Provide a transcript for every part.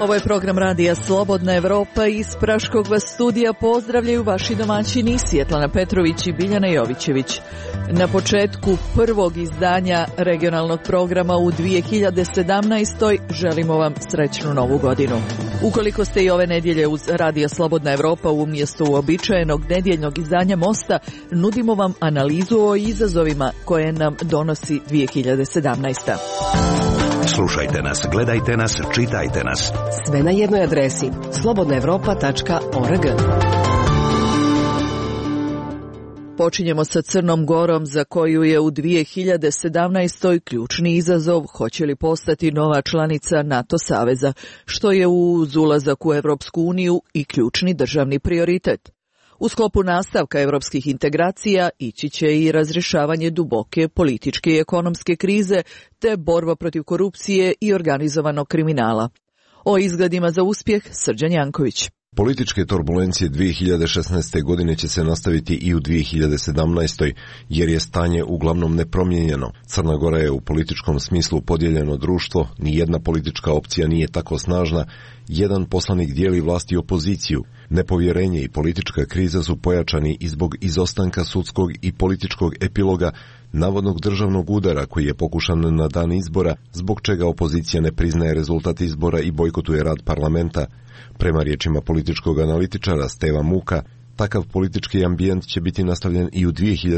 Ovo je program radija Slobodna Evropa. Iz Praškog vas studija pozdravljaju vaši domaćini Svjetlana Petrović i Biljana Jovićević. Na početku prvog izdanja regionalnog programa u 2017. želimo vam srećnu novu godinu. Ukoliko ste i ove nedjelje uz radija Slobodna Evropa umjesto uobičajenog nedjeljnog izdanja Mosta, nudimo vam analizu o izazovima koje nam donosi 2017. Slušajte nas, gledajte nas, čitajte nas. Sve na jednoj adresi slobodnaevropa.org. Počinjemo sa Crnom Gorom, za koju je u 2017. ključni izazov hoće li postati nova članica NATO saveza, što je uz ulazak u Europsku uniju i ključni državni prioritet. U sklopu nastavka europskih integracija ići će i razrješavanje duboke političke i ekonomske krize te borba protiv korupcije i organizovanog kriminala. O izgledima za uspjeh Srđan Janković. Političke turbulencije 2016. godine će se nastaviti i u 2017. jer je stanje uglavnom nepromijenjeno. Crna Gora je u političkom smislu podijeljeno društvo, nijedna politička opcija nije tako snažna, jedan poslanik dijeli vlast i opoziciju. Nepovjerenje i politička kriza su pojačani i zbog izostanka sudskog i političkog epiloga navodnog državnog udara koji je pokušan na dan izbora, zbog čega opozicija ne priznaje rezultat izbora i bojkotuje rad parlamenta. Prema riječima političkog analitičara Steva Muka, takav politički ambijent će biti nastavljen i u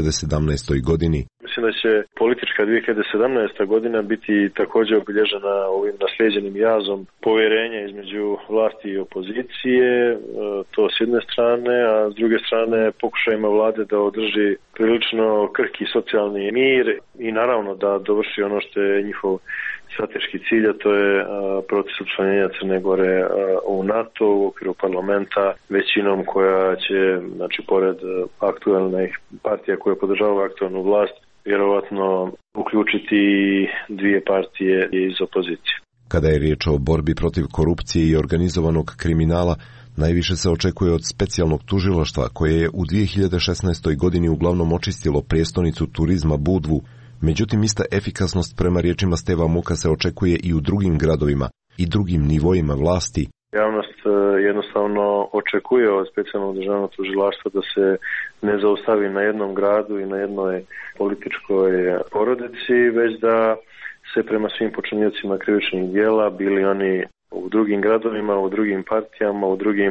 2017. godini. Mislim da će politička 2017. godina biti također obilježena ovim naslijeđenim jazom povjerenja između vlasti i opozicije, to s jedne strane, a s druge strane pokušajima vlade da održi prilično krhki socijalni mir i naravno da dovrši ono što je njihov strateški cilj, a to je proces učlanjenja Crne Gore u NATO u okviru parlamenta većinom koja će, znači pored aktualnih partija koje podržavaju aktualnu vlast, vjerovatno uključiti dvije partije iz opozicije. Kada je riječ o borbi protiv korupcije i organizovanog kriminala, najviše se očekuje od specijalnog tužilaštva koje je u 2016. godini uglavnom očistilo prijestolnicu turizma Budvu. Međutim, ista efikasnost prema riječima Steva Muka se očekuje i u drugim gradovima i drugim nivoima vlasti. Javnost jednostavno očekuje od specijalnog državnog tužilaštva da se ne zaustavi na jednom gradu i na jednoj političkoj porodici, već da se prema svim počiniocima krivičnih djela, bili oni u drugim gradovima, u drugim partijama,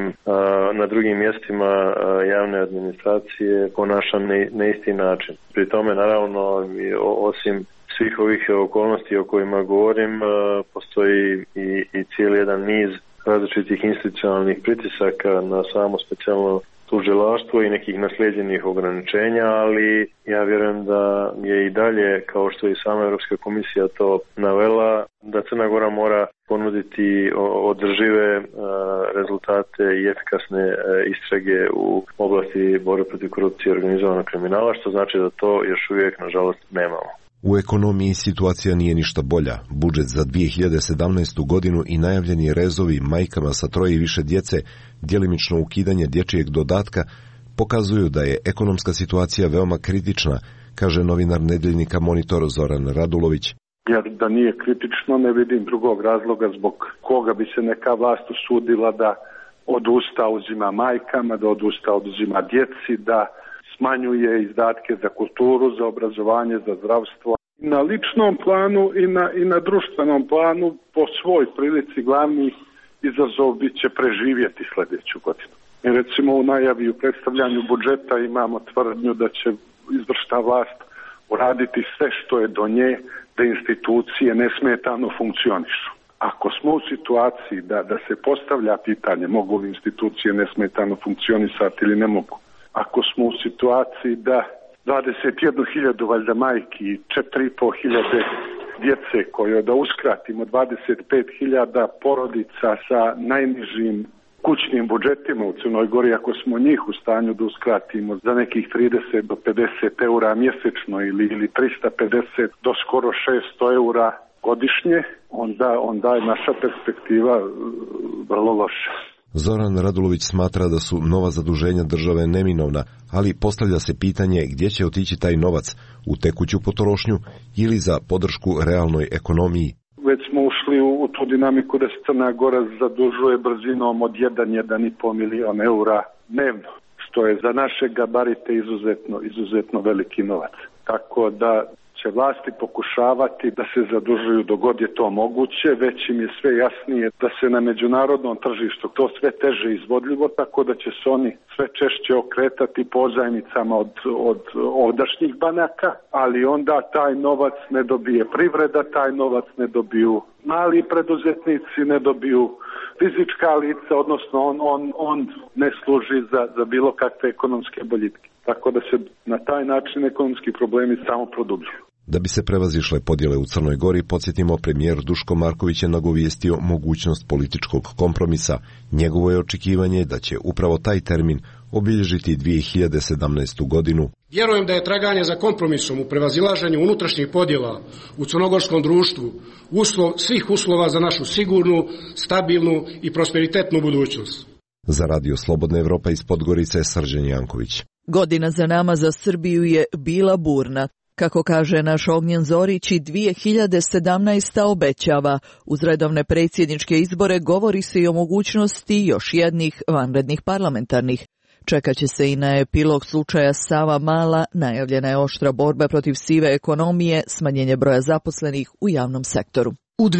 na drugim mjestima javne administracije ponaša na isti način. Pri tome, naravno, osim svih ovih okolnosti o kojima govorim, postoji i cijeli jedan niz različitih institucionalnih pritisaka na samo specijalno tužilaštvo i nekih naslijeđenih ograničenja, ali ja vjerujem da je i dalje, kao što je i sama Europska komisija to navela, da Crna Gora mora ponuditi održive rezultate i efikasne istrage u oblasti borbe protiv korupcije i organizovanog kriminala, što znači da to još uvijek, nažalost, nemamo. U ekonomiji situacija nije ništa bolja. Budžet za 2017. godinu i najavljeni rezovi majkama sa troje i više djece, djelimično ukidanje dječjeg dodatka, pokazuju da je ekonomska situacija veoma kritična, kaže novinar nedeljnika Monitor Zoran Radulović. Jer da nije kritično, ne vidim drugog razloga zbog koga bi se neka vlast usudila da odusta uzima majkama, da odusta oduzima djeci, da smanjuje izdatke za kulturu, za obrazovanje, za zdravstvo. Na ličnom planu i na društvenom planu po svoj prilici glavni izazov bit će preživjeti sljedeću godinu. I recimo u najavi u predstavljanju budžeta imamo tvrdnju da će izvršna vlast uraditi sve što je do nje da institucije nesmetano funkcionišu. Ako smo u situaciji da se postavlja pitanje mogu li institucije nesmetano funkcionisati ili ne mogu, ako smo u situaciji da 21.000 valjda majki i 4.500 djece koje da uskratimo 25.000 porodica sa najnižim kućnim budžetima u Crnoj Gori, ako smo njih u stanju da uskratimo za nekih 30 do 50 eura mjesečno ili 350 do skoro 600 eura godišnje, onda je naša perspektiva vrlo loša. Zoran Radulović smatra da su nova zaduženja države neminovna, ali postavlja se pitanje gdje će otići taj novac, u tekuću potrošnju ili za podršku realnoj ekonomiji. Već smo ušli u tu dinamiku da se Crna Gora zadužuje brzinom od 1,5 milion eura dnevno, što je za naše gabarite izuzetno veliki novac. Tako da će vlasti pokušavati da se zadužuju dok god je to moguće, već im je sve jasnije da se na međunarodnom tržištu to sve teže izvodljivo, tako da će se oni sve češće okretati pozajmicama od ovdašnjih banaka, ali onda taj novac ne dobije privreda, taj novac ne dobiju mali preduzetnici, ne dobiju fizička lica, odnosno on ne služi za bilo kakve ekonomske boljitke. Tako da se na taj način ekonomski problemi samo produbljuju. Da bi se prevazišle podjele u Crnoj Gori, podsjetimo, premijer Duško Marković je nagovijestio mogućnost političkog kompromisa. Njegovo je očekivanje da će upravo taj termin obilježiti 2017. godinu. Vjerujem da je traganje za kompromisom u prevazilaženju unutrašnjih podjela u crnogorskom društvu uslov svih uslova za našu sigurnu, stabilnu i prosperitetnu budućnost. Za Radio Slobodna Evropa iz Podgorice, Srđan Janković. Godina za nama za Srbiju je bila burna. Kako kaže naš Ognjen Zorić, i 2017. obećava. Uz redovne predsjedničke izbore govori se i o mogućnosti još jednih vanrednih parlamentarnih. Čekat će se i na epilog slučaja Sava Mala, najavljena je oštra borba protiv sive ekonomije, smanjenje broja zaposlenih u javnom sektoru. U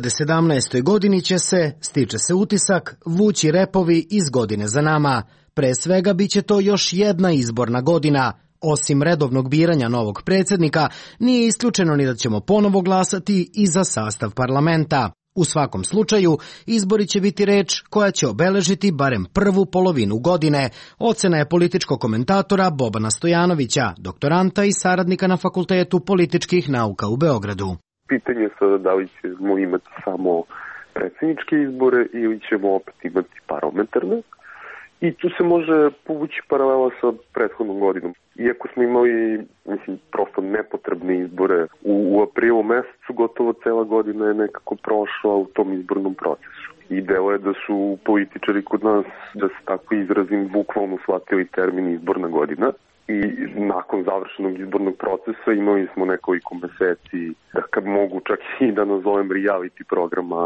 2017. godini će se, stiče se utisak, vući repovi iz godine za nama. Pre svega bit će to još jedna izborna godina. Osim redovnog biranja novog predsjednika, nije isključeno ni da ćemo ponovo glasati i za sastav parlamenta. U svakom slučaju, izbori će biti reč koja će obeležiti barem prvu polovinu godine. Ocena je političkog komentatora Bobana Stojanovića, doktoranta i saradnika na Fakultetu političkih nauka u Beogradu. Pitanje je sada da li ćemo imati samo predsjedničke izbore ili ćemo opet imati parlamentarne. I tu se može povući paralela sa prethodnom godinom. Iako smo imali, prosto nepotrebne izbore u aprilu mesecu, gotovo cela godina je nekako prošla u tom izbornom procesu. I delo je da su političari kod nas, da se tako izrazim, bukvalno shvatili termin izborna godina. I nakon završenog izbornog procesa imali smo nekoliko meseci, da kad mogu čak i da nazovem reality programa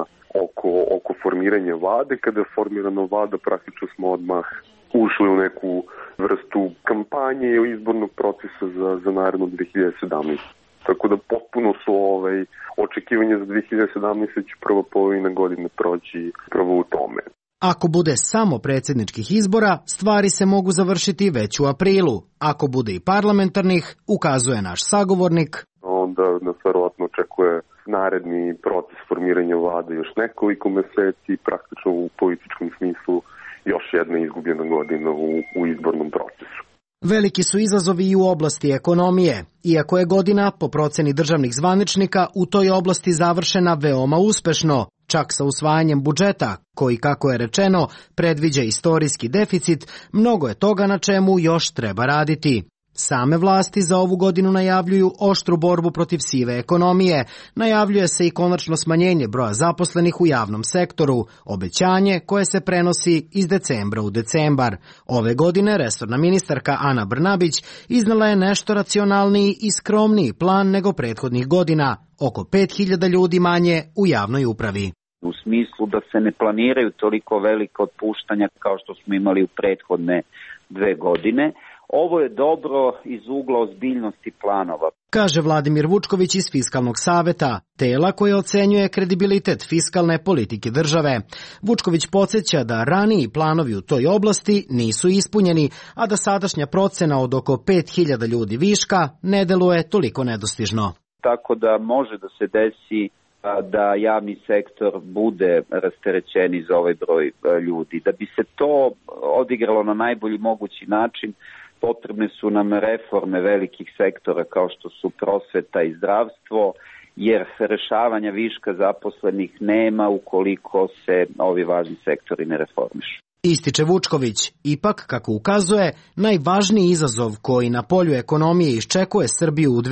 oko formiranja vlade. Kada je formirana vlada, praktično smo odmah ušli u neku vrstu kampanje ili izbornog procesa za narednu 2017. Tako da potpuno su očekivanja za 2017. će prva polovina godine proći prvo u tome. Ako bude samo predsjedničkih izbora, stvari se mogu završiti već u aprilu. Ako bude i parlamentarnih, ukazuje naš sagovornik, onda nas verovatno očekuje naredni proces formiranja vlade još nekoliko meseci, praktično u političkom smislu još jedna izgubljena godina u izbornom procesu. Veliki su izazovi i u oblasti ekonomije. Iako je godina, po proceni državnih zvaničnika, u toj oblasti završena veoma uspešno, čak sa usvajanjem budžeta, koji, kako je rečeno, predviđa istorijski deficit, mnogo je toga na čemu još treba raditi. Same vlasti za ovu godinu najavljuju oštru borbu protiv sive ekonomije, najavljuje se i konačno smanjenje broja zaposlenih u javnom sektoru, obećanje koje se prenosi iz decembra u decembar. Ove godine resorna ministarka Ana Brnabić iznala je nešto racionalniji i skromniji plan nego prethodnih godina, oko 5.000 ljudi manje u javnoj upravi. U smislu da se ne planiraju toliko velika otpuštanja kao što smo imali u prethodne 2 godine. Ovo je dobro iz ugla ozbiljnosti planova. Kaže Vladimir Vučković iz Fiskalnog saveta, tela koje ocenjuje kredibilitet fiskalne politike države. Vučković podsjeća da raniji planovi u toj oblasti nisu ispunjeni, a da sadašnja procena od oko 5.000 ljudi viška ne deluje toliko nedostižno. Tako da može da se desi da javni sektor bude rasterećeni za ovaj broj ljudi. Da bi se to odigralo na najbolji mogući način, potrebne su nam reforme velikih sektora kao što su prosveta i zdravstvo, jer rešavanja viška zaposlenih nema ukoliko se ovi važni sektori ne reformišu. Ističe Vučković, ipak, kako ukazuje, najvažniji izazov koji na polju ekonomije iščekuje Srbiju u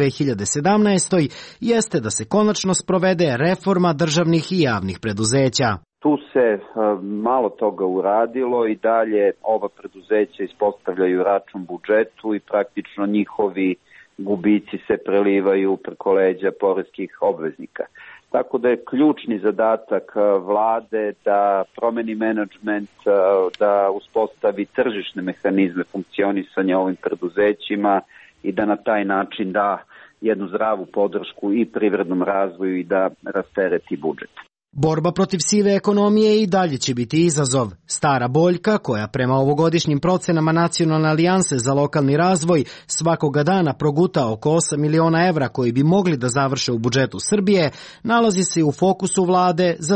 2017. jeste da se konačno sprovede reforma državnih i javnih preduzeća. Tu se malo toga uradilo i dalje ova preduzeća ispostavljaju račun budžetu i praktično njihovi gubici se prelivaju preko leđa poreskih obveznika. Tako da je ključni zadatak vlade da promeni menadžment, da uspostavi tržišne mehanizme funkcionisanja ovim preduzećima i da na taj način da jednu zdravu podršku i privrednom razvoju i da rastereti budžet. Borba protiv sive ekonomije i dalje će biti izazov. Stara boljka, koja prema ovogodišnjim procenama Nacionalne alijanse za lokalni razvoj svakoga dana proguta oko 8 miliona evra koji bi mogli da završe u budžetu Srbije, nalazi se u fokusu vlade za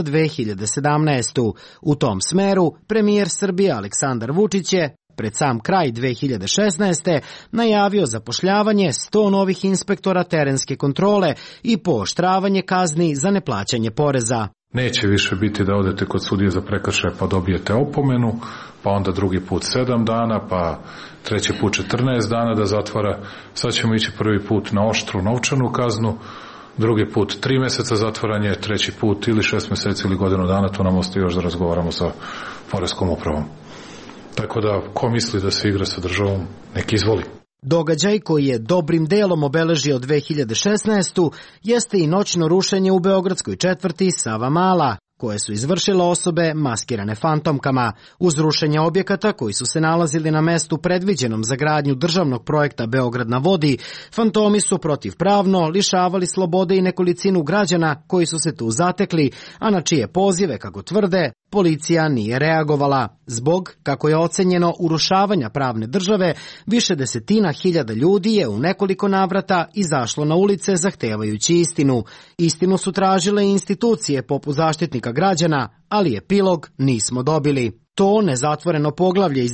2017. U tom smeru premijer Srbije Aleksandar Vučić je pred sam kraj 2016. najavio zapošljavanje 100 novih inspektora terenske kontrole i pooštravanje kazni za neplaćanje poreza. Neće više biti da odete kod sudije za prekršaje pa dobijete opomenu, pa onda drugi put 7 dana, pa treći put 14 dana da zatvara. Sad ćemo ići prvi put na oštru novčanu kaznu, drugi put 3 meseca zatvaranje, treći put ili 6 meseci ili godinu dana, to nam ostaje još da razgovaramo sa poreskom upravom. Tako da, ko misli da se igra sa državom, nek izvoli. Događaj koji je dobrim delom obeležio 2016. jeste i noćno rušenje u beogradskoj četvrti Savamala, koje su izvršile osobe maskirane fantomkama. Uz rušenje objekata koji su se nalazili na mestu predviđenom za gradnju državnog projekta Beograd na vodi, fantomi su protivpravno lišavali slobode i nekolicinu građana koji su se tu zatekli, a na čije pozive, kako tvrde, policija nije reagovala. Zbog, kako je ocenjeno, urušavanja pravne države, više desetina hiljada ljudi je u nekoliko navrata izašlo na ulice zahtevajući istinu. Istinu su tražile institucije poput Zaštitnika građana, ali epilog nismo dobili. To nezatvoreno poglavlje iz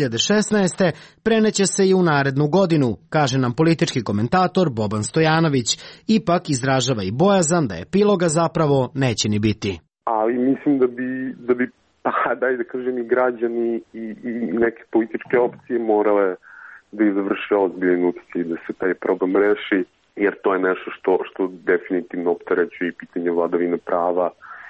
2016. preneće se i u narednu godinu, kaže nam politički komentator Boban Stojanović. Ipak izražava i bojazan da epiloga zapravo neće ni biti. Ali mislim da bi daj da kažem i građani i neke političke opcije morale da izvrše ozbiljan utjecaj da se taj problem reši, jer to je nešto što definitivno opterećuje i pitanje vladavine prava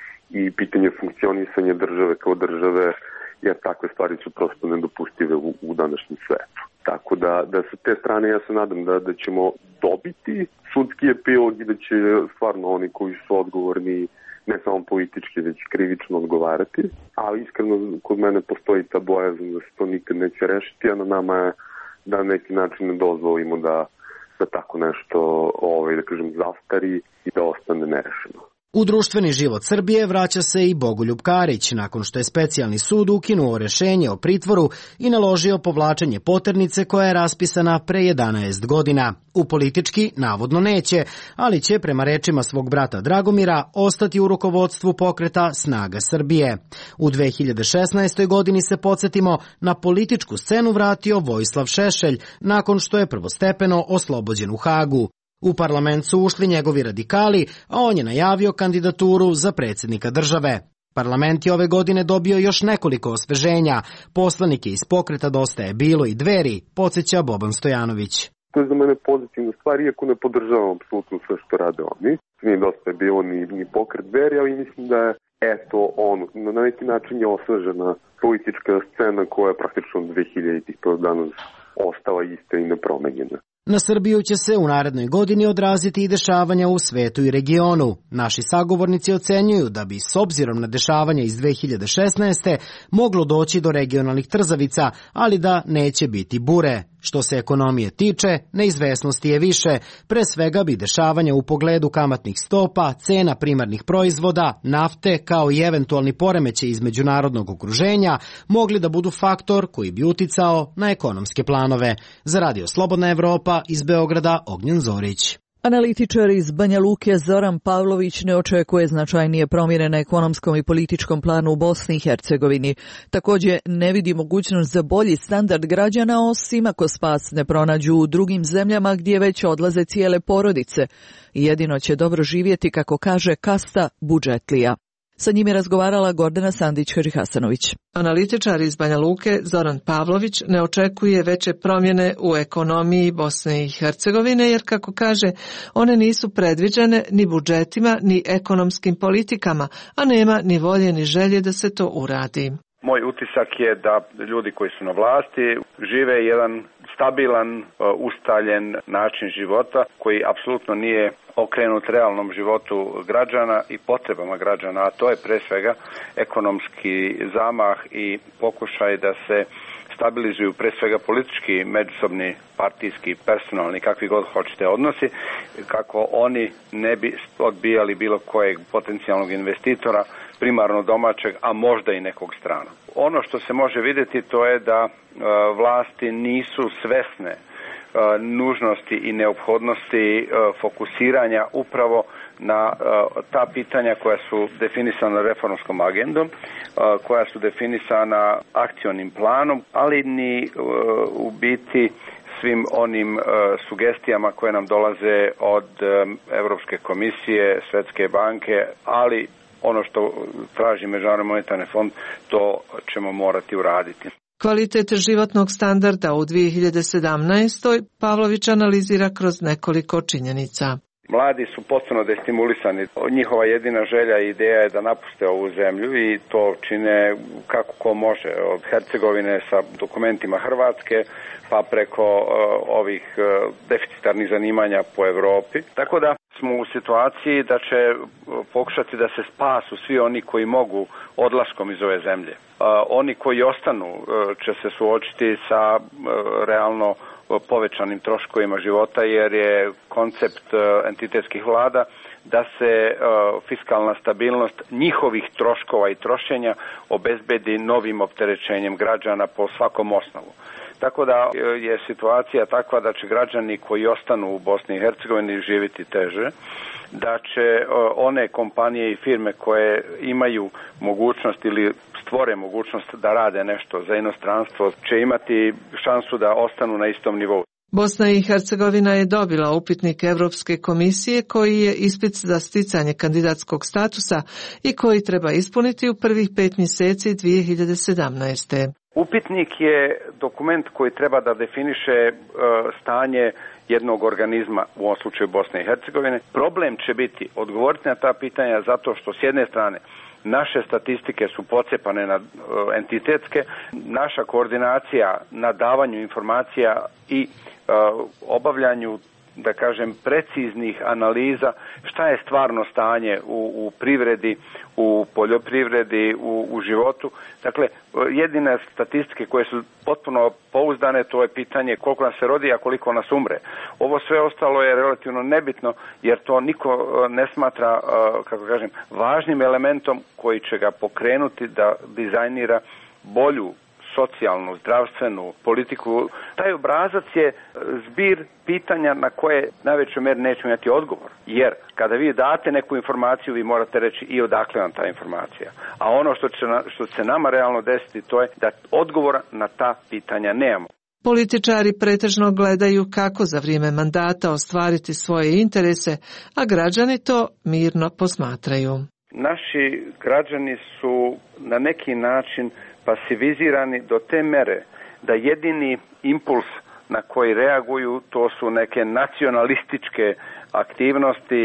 i pitanje funkcionisanja države kao države, jer takve stvari su prosto nedopustive u današnjem svetu. Tako da sa te strane ja se nadam da ćemo dobiti sudski epilog i da će stvarno oni koji su odgovorni ne samo politički, već krivično odgovarati, ali iskreno kod mene postoji ta bojazan da se to nikad neće rešiti, a na nama je da na neki način ne dozvolimo da tako nešto da kažem zastari i da ostane nerešeno. U društveni život Srbije vraća se i Bogoljub Karić, nakon što je specijalni sud ukinuo rešenje o pritvoru i naložio povlačenje poternice koja je raspisana pre 11 godina. U politički navodno neće, ali će, prema rečima svog brata Dragomira, ostati u rukovodstvu pokreta Snaga Srbije. U 2016. godini se, podsjetimo, na političku scenu vratio Vojislav Šešelj, nakon što je prvostepeno oslobođen u Hagu. U parlament su ušli njegovi radikali, a on je najavio kandidaturu za predsjednika države. Parlament je ove godine dobio još nekoliko osveženja. Poslanike iz pokreta Dosta je bilo i Dveri, podsjeća Boban Stojanović. To je za mene pozitivna stvar, iako ne podržavam apsolutno sve što rade oni. Nije Dosta je bilo ni pokret Dveri, ali mislim da je na neki način je osvežena politička scena koja je praktično 2000-ih do danas ostala ista i nepromenjena. Na Srbiju će se u narednoj godini odraziti i dešavanja u svetu i regionu. Naši sagovornici ocenjuju da bi, s obzirom na dešavanja iz 2016. moglo doći do regionalnih trzavica, ali da neće biti bure. Što se ekonomije tiče, neizvesnosti je više. Pre svega bi dešavanja u pogledu kamatnih stopa, cena primarnih proizvoda, nafte, kao i eventualni poremećaj iz međunarodnog okruženja mogli da budu faktor koji bi uticao na ekonomske planove. Za Radio Slobodna Evropa, iz Beograda, Ognjen Zorić. Analitičar iz Banja Luke Zoran Pavlović ne očekuje značajnije promjene na ekonomskom i političkom planu u Bosni i Hercegovini. Također ne vidi mogućnost za bolji standard građana, osim ako spas ne pronađu u drugim zemljama gdje već odlaze cijele porodice. Jedino će dobro živjeti, kako kaže, kasta budžetlija. Sa njim je razgovarala Gordana Sandić-Hadžihasanović. Analitičar iz Banja Luke Zoran Pavlović ne očekuje veće promjene u ekonomiji Bosne i Hercegovine, jer, kako kaže, one nisu predviđene ni budžetima ni ekonomskim politikama, a nema ni volje ni želje da se to uradi. Moj utisak je da ljudi koji su na vlasti žive jedan stabilan, ustaljen način života koji apsolutno nije okrenut realnom životu građana i potrebama građana, a to je pre svega ekonomski zamah i pokušaj da se stabilizuju pre svega politički, međusobni, partijski, personalni, kakvi god hoćete odnosi, kako oni ne bi odbijali bilo kojeg potencijalnog investitora, primarno domaćeg, a možda i nekog stranog. Ono što se može vidjeti to je da vlasti nisu svesne nužnosti i neophodnosti fokusiranja upravo na ta pitanja koja su definisana reformskom agendom, koja su definisana akcionim planom, ali ni u biti svim onim sugestijama koje nam dolaze od Europske komisije, Svetske banke, ali ono što traži Međunarodni monetarni fond, to ćemo morati uraditi. Kvalitet životnog standarda u 2017. Pavlović analizira kroz nekoliko činjenica. Mladi su potpuno destimulisani. Njihova jedina želja i ideja je da napuste ovu zemlju i to čine kako ko može. Od Hercegovine sa dokumentima Hrvatske pa preko ovih deficitarnih zanimanja po Europi. Tako da smo u situaciji da će pokušati da se spasu svi oni koji mogu odlaskom iz ove zemlje. Oni koji ostanu će se suočiti sa realno povećanim troškovima života jer je koncept entitetskih vlada da se fiskalna stabilnost njihovih troškova i trošenja obezbedi novim opterećenjem građana po svakom osnovu. Tako da je situacija takva da će građani koji ostanu u Bosni i Hercegovini živjeti teže, da će one kompanije i firme koje imaju mogućnost ili stvore mogućnost da rade nešto za inostranstvo će imati šansu da ostanu na istom nivou. Bosna i Hercegovina je dobila upitnik Europske komisije koji je ispit za sticanje kandidatskog statusa i koji treba ispuniti u prvih 5 mjeseci 2017. Upitnik je dokument koji treba da definiše stanje jednog organizma, u ovom slučaju Bosne i Hercegovine. Problem će biti odgovoriti na ta pitanja zato što s jedne strane naše statistike su pocepane na entitetske, naša koordinacija na davanju informacija i obavljanju, da kažem, preciznih analiza šta je stvarno stanje u privredi, u poljoprivredi, u životu. Dakle, jedine statistike koje su potpuno pouzdane, to je pitanje koliko nas se rodi, a koliko nas umre. Ovo sve ostalo je relativno nebitno, jer to niko ne smatra, kako kažem, važnim elementom koji će ga pokrenuti da dizajnira bolju socijalnu, zdravstvenu politiku. Taj obrazac je zbir pitanja na koje najvećoj meri nećemo imati odgovor. Jer kada vi date neku informaciju, vi morate reći i odakle vam ta informacija. A ono što će se nama realno desiti, to je da odgovora na ta pitanja nemamo. Političari pretežno gledaju kako za vrijeme mandata ostvariti svoje interese, a građani to mirno posmatraju. Naši građani su na neki način pasivizirani do te mere da jedini impuls na koji reaguju to su neke nacionalističke aktivnosti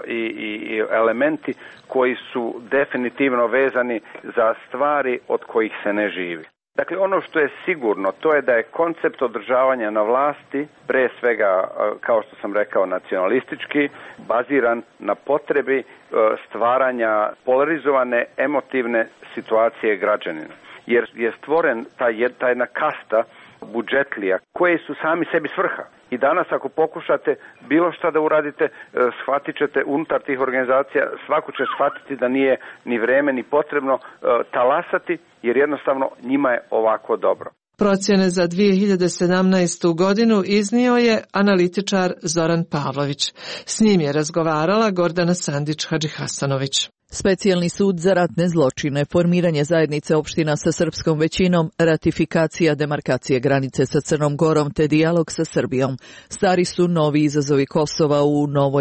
i elementi koji su definitivno vezani za stvari od kojih se ne živi. Dakle, ono što je sigurno, to je da je koncept održavanja na vlasti, pre svega, kao što sam rekao, nacionalistički, baziran na potrebi stvaranja polarizovane emotivne situacije građanina. Jer je stvoren ta jedna kasta budžetlija koji su sami sebi svrha. I danas ako pokušate bilo šta da uradite, shvatit ćete unutar tih organizacija, svako će shvatiti da nije ni vreme ni potrebno talasati, jer jednostavno njima je ovako dobro. Procjene za 2017. godinu iznio je analitičar Zoran Pavlović. S njim je razgovarala Gordana Sandić-Hadžihasanović. Specijalni sud za ratne zločine, formiranje zajednice opština sa srpskom većinom, ratifikacija demarkacije granice sa Crnom Gorom te dijalog sa Srbijom. Stari su novi izazovi Kosova u novoj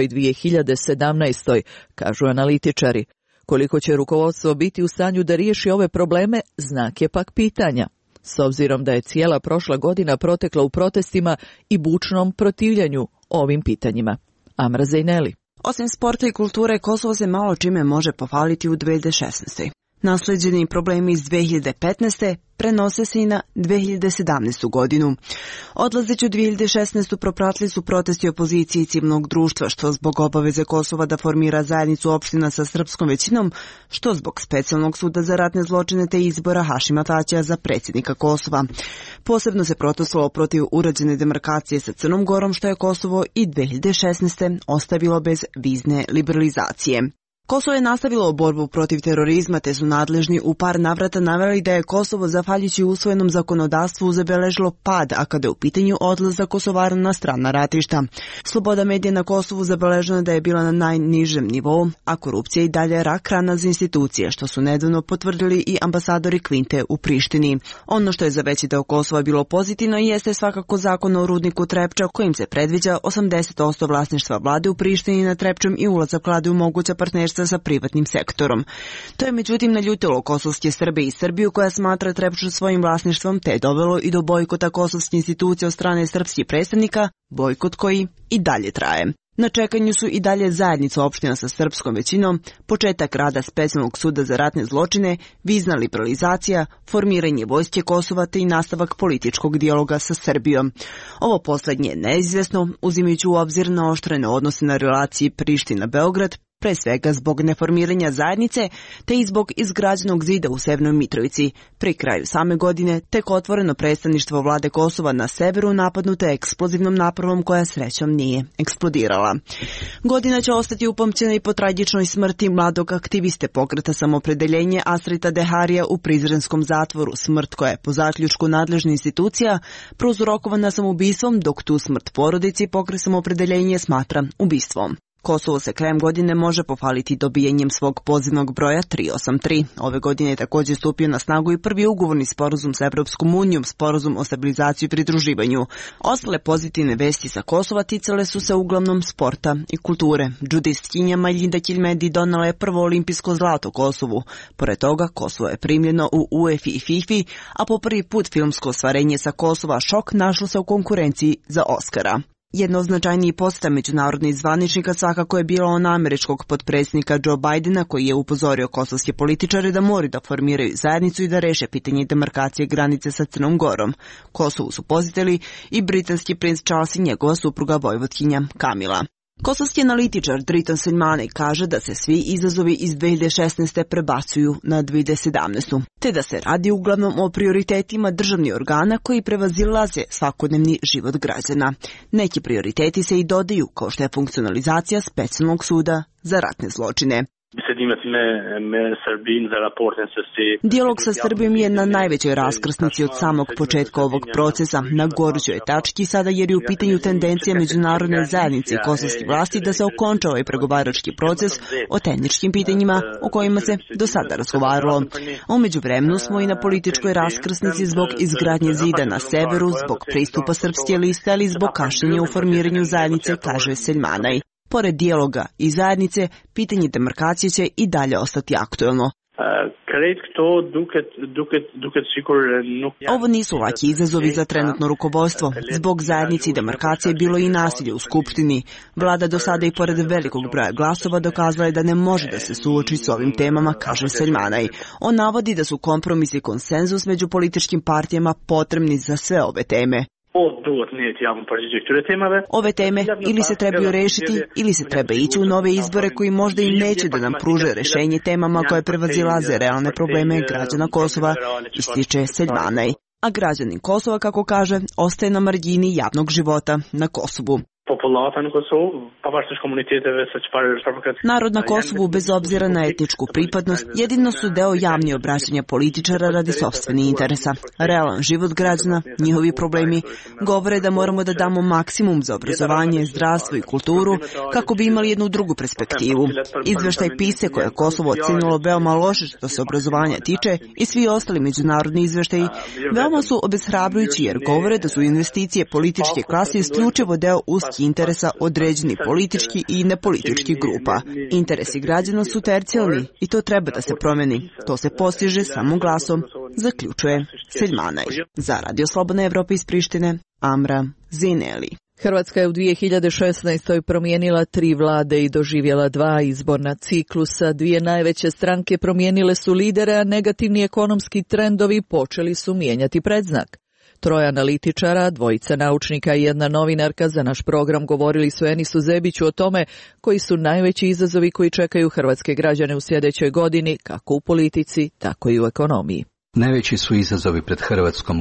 2017. kažu analitičari. Koliko će rukovodstvo biti u stanju da riješi ove probleme, znak je pak pitanja. S obzirom da je cijela prošla godina protekla u protestima i bučnom protivljanju ovim pitanjima. Amra Zejneli. Osim sporta i kulture, Kosovo se malo čime može pohvaliti u 2016. Nasleđeni problemi iz 2015. prenose se i na 2017. godinu. Odlazeći u 2016. propratili su protesti opozicije i civilnog društva, što zbog obaveze Kosova da formira zajednicu opština sa srpskom većinom, što zbog specijalnog suda za ratne zločine te izbora Hašima Taćija za predsjednika Kosova. Posebno se protestovalo protiv urađene demarkacije sa Crnom Gorom, što je Kosovo i 2016. ostavilo bez vizne liberalizacije. Kosovo je nastavilo borbu protiv terorizma, te su nadležni u par navrata naveli da je Kosovo, zahvaljujući usvojenom zakonodavstvu, zabeležilo pad, a kada je u pitanju odlazak Kosovara na strana ratišta. Sloboda medija na Kosovu zabeležena da je bila na najnižem nivou, a korupcija i dalje rak rana za institucije, što su nedavno potvrdili i ambasadori Kvinte u Prištini. Ono što je za veći deo Kosova bilo pozitivno jeste svakako zakon o rudniku Trepča, kojim se predviđa 80% vlasništva vlade u Prištini na Trepčom i ulazak vlade u moguća partnerstva sa privatnim sektorom. To je međutim naljutilo kosovske Srbe i Srbiju, koja smatra Trepču svojim vlasništvom, te je dovelo i do bojkota kosovske institucije od strane srpskih predstavnika, bojkot koji i dalje traje. Na čekanju su i dalje zajednica opština sa srpskom većinom, početak rada specijalnog suda za ratne zločine, vizna liberalizacija, formiranje vojske Kosova te i nastavak političkog dijaloga sa Srbijom. Ovo poslednje je neizvesno, uzimajući u obzir na oštrene odnose na relaciji Priština-Beograd, pre svega zbog neformiranja zajednice, te i zbog izgrađenog zida u Severnoj Mitrovici. Pri kraju same godine tek otvoreno predstavništvo vlade Kosova na severu napadnute eksplozivnom napravom koja srećom nije eksplodirala. Godina će ostati upamćena i po tragičnoj smrti mladog aktiviste pokreta Samopredeljenje Asrita Deharija u prizrenskom zatvoru, smrt koja je po zaključku nadležnih institucija prouzrokovana samoubistvom, dok tu smrt porodici pokret Samopredeljenje smatra ubistvom. Kosovo se krajem godine može pohvaliti dobijanjem svog pozivnog broja 383. Ove godine je također stupio na snagu i prvi ugovorni sporazum sa Evropskom unijom, sporazum o stabilizaciji i pridruživanju. Ostale pozitivne vesti sa Kosova ticale su se uglavnom sporta i kulture. Džudistkinja Majlinda Kilmedi donala je prvo olimpijsko zlato Kosovu. Pored toga, Kosovo je primljeno u UEFA i FIFA, a po prvi put filmsko ostvarenje sa Kosova Šok našlo se u konkurenciji za Oskara. Jedno od značajnijih posjeta međunarodnih zvaničnika svakako je bila ona američkog potpredsjednika Joe Bidena, koji je upozorio kosovske političare da moraju da formiraju zajednicu i da reše pitanje demarkacije granice sa Crnom Gorom. Kosovu su posjetili i britanski princ Charles i njegova supruga vojvotkinja Kamila. Kosovski analitičar Driton Selmani kaže da se svi izazovi iz 2016. prebacuju na 2017. te da se radi uglavnom o prioritetima državnih organa koji prevazilaze svakodnevni život građana. Neki prioriteti se i dodaju, kao što je funkcionalizacija specijalnog suda za ratne zločine. Dijalog sa Srbijom je na najvećoj raskrsnici od samog početka ovog procesa, na gorućoj tački sada jer je u pitanju tendencija međunarodne zajednice i kosovskih vlasti da se okonča ovaj pregovarački proces o tehničkim pitanjima o kojima se do sada razgovaralo. A u međuvremenu smo i na političkoj raskrsnici zbog izgradnje zida na severu, zbog pristupa srpske liste, ali zbog kašnjenja u formiranju zajednice, kaže Selmanaj. Pored dijaloga i zajednice, pitanje demarkacije će i dalje ostati aktuelno. Ovo nisu laki izazovi za trenutno rukovodstvo. Zbog zajednice i demarkacije bilo i nasilje u Skupštini. Vlada do sada i pored velikog broja glasova dokazala je da ne može da se suoči s ovim temama, kaže Selmanaj. On navodi da su kompromis i konsenzus među političkim partijama potrebni za sve ove teme. Ove teme ili se trebaju rešiti ili se treba ići u nove izbore koji možda i neće da nam pruže rešenje temama koje prevazilaze realne probleme građana Kosova, ističe Selmanaj. A građanin Kosova, kako kaže, ostaje na margini javnog života na Kosovu. Narod na Kosovu, bez obzira na etničku pripadnost, jedino su deo javnih obraćanja političara radi sopstvenih interesa. Realan život građana, njihovi problemi, govore da moramo da damo maksimum za obrazovanje, zdravstvo i kulturu kako bi imali jednu drugu perspektivu. Izveštaj PISA koje je Kosovo ocenilo veoma loše što se obrazovanja tiče i svi ostali međunarodni izveštaji veoma su obeshrabrujući jer govore da su investicije političke klase isključivo deo uskih interesa određenih politički i nepolitičkih grupa. Interesi građana su tercijalni i to treba da se promeni. To se postiže samo glasom, zaključuje Selmanaj. Za Radio Slobodna Evropa iz Prištine, Amra Zineli. Hrvatska je u 2016. promijenila 3 vlade i doživjela 2 izborna ciklusa. 2 najveće stranke promijenile su lidere, a negativni ekonomski trendovi počeli su mijenjati predznak. 3 analitičara, 2 naučnika i 1 novinarka za naš program govorili su Enisu Zebiću o tome koji su najveći izazovi koji čekaju hrvatske građane u sljedećoj godini, kako u politici, tako i u ekonomiji. Najveći su izazovi pred Hrvatskom u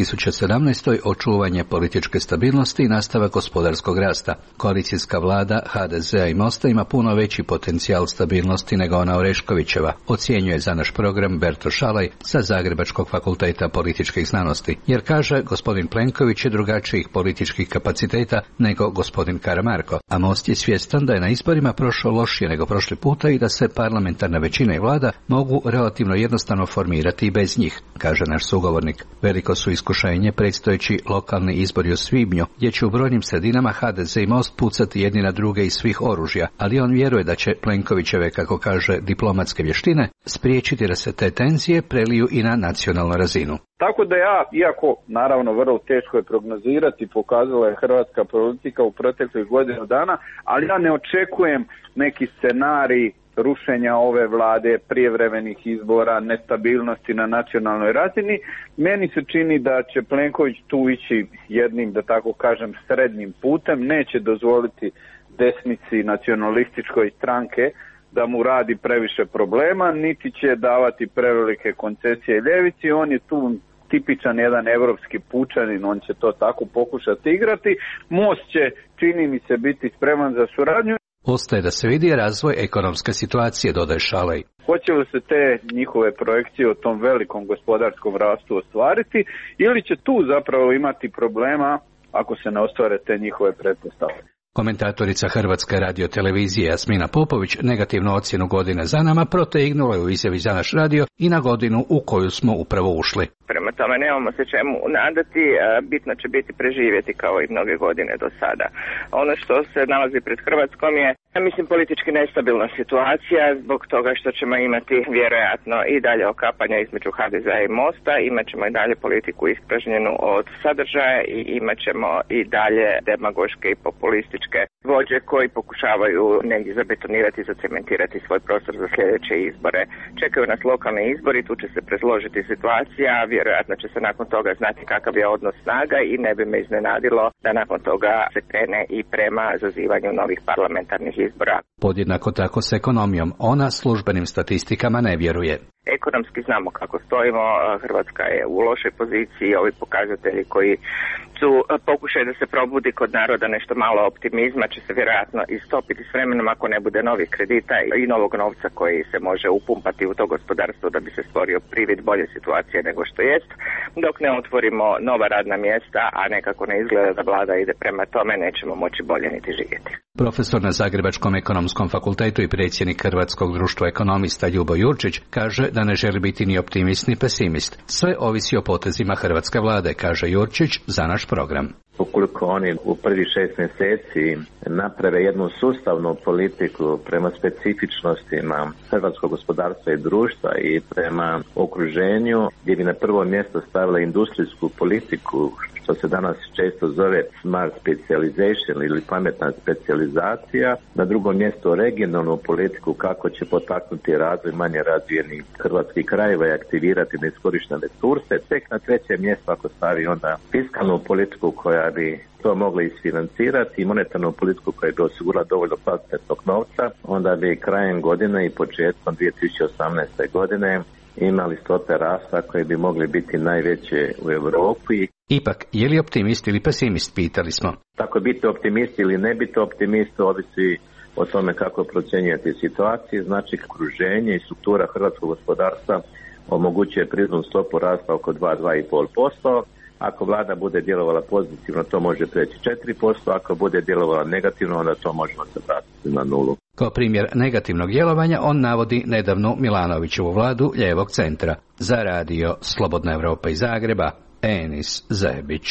2017. očuvanje političke stabilnosti i nastavak gospodarskog rasta. Koalicijska vlada HDZ-a i Mosta ima puno veći potencijal stabilnosti nego ona Oreškovićeva, ocjenjuje za naš program Berto Šalaj sa Zagrebačkog fakulteta političkih znanosti, jer kaže gospodin Plenković je drugačijih političkih kapaciteta nego gospodin Karamarko, a Most je svjestan da je na izborima prošao lošije nego prošli puta i da se parlamentarna većina i vlada mogu relativno jednostavno formirati i bez njih, kaže naš sugovornik. Veliko su iskušenje predstojeći lokalni izbori u svibnju, gdje će u brojnim sredinama HDZ i Most pucati jedni na druge iz svih oružja, ali on vjeruje da će Plenkovićeve, kako kaže, diplomatske vještine spriječiti da se te tenzije preliju i na nacionalnu razinu. Tako da ja, iako naravno vrlo teško je prognozirati, pokazala je hrvatska politika u proteklih godinu dana, ali ja ne očekujem neki scenarij rušenja ove vlade, prijevremenih izbora, nestabilnosti na nacionalnoj razini. Meni se čini da će Plenković tu ići jednim, da tako kažem, srednjim putem, neće dozvoliti desnici nacionalističkoj stranke da mu radi previše problema, niti će davati prevelike koncesije ljevici. On je tu tipičan jedan evropski pučanin, on će to tako pokušati igrati. Most će, čini mi se, biti spreman za suradnju. Ostaje da se vidi razvoj ekonomske situacije, dodaje Šalaj. Hoće li se te njihove projekcije o tom velikom gospodarskom rastu ostvariti ili će tu zapravo imati problema ako se ne ostvare te njihove pretpostavke? Komentatorica Hrvatske radiotelevizije Jasmina Popović negativnu ocjenu godine za nama protegnula je u izjavi za naš radio i na godinu u koju smo upravo ušli. Prema tome nemamo se čemu nadati, bitno će biti preživjeti kao i mnoge godine do sada. Ono što se nalazi pred Hrvatskom je, ja mislim, politički nestabilna situacija zbog toga što ćemo imati vjerojatno i dalje okapanja između HDZ-a i Mosta, imat ćemo i dalje politiku ispražnjenu od sadržaja i imat ćemo i dalje demagoške i populističke vođe koji pokušavaju negdje zabetonirati i zacementirati svoj prostor za sljedeće izbore. Čekaju nas lokalni izbori, tu će se prezložiti situacija, vjerojatno će se nakon toga znati kakav je odnos snaga i ne bi me iznenadilo da nakon toga se krene i prema zazivanju novih parlamentarnih izbora. Podjednako tako s ekonomijom, ona službenim statistikama ne vjeruje. Ekonomski znamo kako stojimo, Hrvatska je u lošoj poziciji, ovi pokazatelji koji su pokušaj da se probudi kod naroda nešto malo optimizma će se vjerojatno istopiti s vremenom ako ne bude novih kredita i novog novca koji se može upumpati u to gospodarstvo da bi se stvorio privid bolje situacije nego što jest. Dok ne otvorimo nova radna mjesta, a nekako ne izgleda da vlada ide prema tome, nećemo moći bolje niti živjeti. Profesor na Zagrebačkom ekonomskom fakultetu i predsjednik Hrvatskog društva ekonomista Ljubo Jurčić kaže da ne želi biti ni optimist ni pesimist. Sve ovisi o potezima hrvatske vlade, kaže Jurčić za naš program. Ukoliko oni u prvih 6 mjeseci naprave jednu sustavnu politiku prema specifičnostima hrvatskog gospodarstva i društva i prema okruženju, gdje bi na prvo mjesto stavila industrijsku politiku, što se danas često zove smart specialization ili pametna specijalizacija, na drugom mjestu regionalnu politiku kako će potaknuti razvoj manje razvijenih hrvatskih krajeva i aktivirati neiskorištene resurse, tek na treće mjesto ako stavi onda fiskalnu politiku koja bi to mogla isfinancirati i monetarnu politiku koja bi osigurala dovoljno kvalitetnog novca, onda bi krajem godine i početkom 2018. godine imali stope rasta koje bi mogli biti najveće u Europi. Ipak, je li optimist ili pesimist, pitali smo. Tako biti optimist ili ne biti optimist ovisi o tome kako procjenjujete situacije, znači okruženje i struktura hrvatskog gospodarstva omogućuje prirodnu stopu rasta oko 2-2,5%. Ako vlada bude djelovala pozitivno, to može preći 4%, ako bude djelovala negativno, onda to možemo se vratiti na nulu. Kao primjer negativnog djelovanja on navodi nedavnu Milanovićevu vladu lijevog centra. Za radio Slobodna Evropa iz Zagreba, Enis Zebić.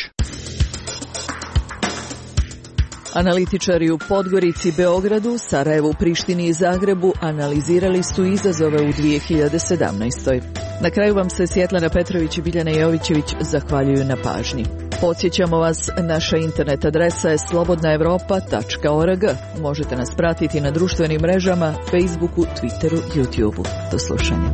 Analitičari u Podgorici, Beogradu, Sarajevu, Prištini i Zagrebu analizirali su izazove u 2017. Na kraju vam se Svjetlana Petrović i Biljana Jovićević zahvaljuju na pažnji. Podsjećamo vas, naša internet adresa je slobodnaevropa.org. Možete nas pratiti na društvenim mrežama, Facebooku, Twitteru, YouTubeu. Do slušanja.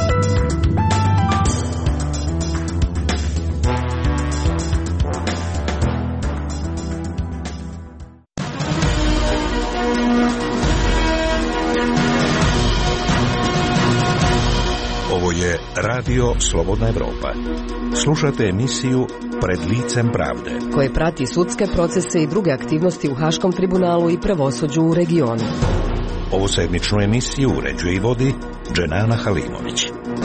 Ovo je Radio Slobodna Evropa. Slušate emisiju Pred licem pravde, koje prati sudske procese i druge aktivnosti u Haškom tribunalu i pravosuđu u regionu. Ovu sedmičnu emisiju uređuje i vodi Dženana Halimović.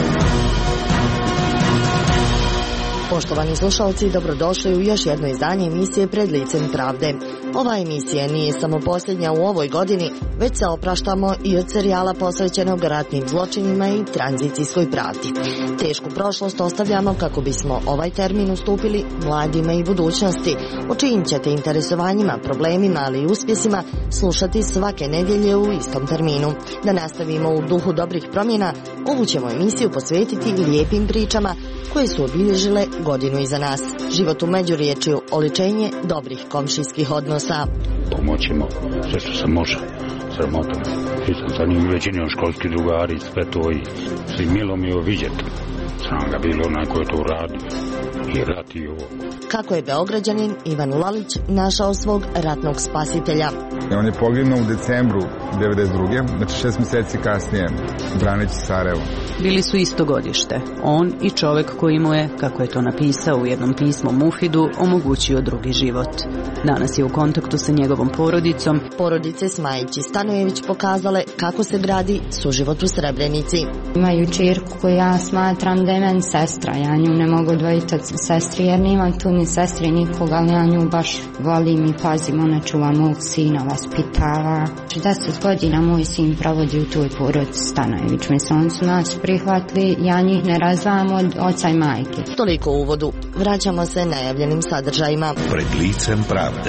Poštovani slušalci, dobrodošli u još jedno izdanje emisije Pred licem pravde. Ova emisija nije samo posljednja u ovoj godini, već se opraštamo i od serijala posvećenog ratnim zločinima i tranzicijskoj pravdi. Tešku prošlost ostavljamo kako bismo ovaj termin ustupili mladima i budućnosti, o čijim ćete interesovanjima, problemima, ali i uspjesima slušati svake nedjelje u istom terminu. Da nastavimo u duhu dobrih promjena, ovu ćemo emisiju posvetiti lijepim pričama koje su obilježile godinu iza nas. Život u međuriječju, oličenje dobrih komšijskih odnosa. Pomoćemo sve što se može, sramotom. I sam sa njim većinom školski drugari, sve to i svi milo mi je vidjeti. Sram ga bilo onaj ko je to uradio. I rat i ovo. Kako je Beograđanin Ivan Ulalić našao svog ratnog spasitelja? On je poginuo u decembru 1992. Znači 6 mjeseci kasnije, braneći Sarajevo. Bili su isto godište. On i čovjek koji mu je, kako je to napisao u jednom pismu Mufidu, omogućio drugi život. Danas je u kontaktu sa njegovom porodicom. Porodice Smajić i Stanojević pokazale kako se gradi suživot u Srebrenici. Imaju čirku koju ja smatram da je meni sestra. Ja nju ne mogu odvojiti od sestri jer nemam tu ni sestri nikoga, ali ja nju baš volim i pazim. Ona čuva mog sina, vaspitava. 10 godina moj sin provodi u toj porodici Stanojević. Mislim, oni su nas prihvatili, ja njih ne razdvajam od oca i majke. Toliko u uvodu. Vraćamo se najavljenim sadržajima. Pred licem pravde.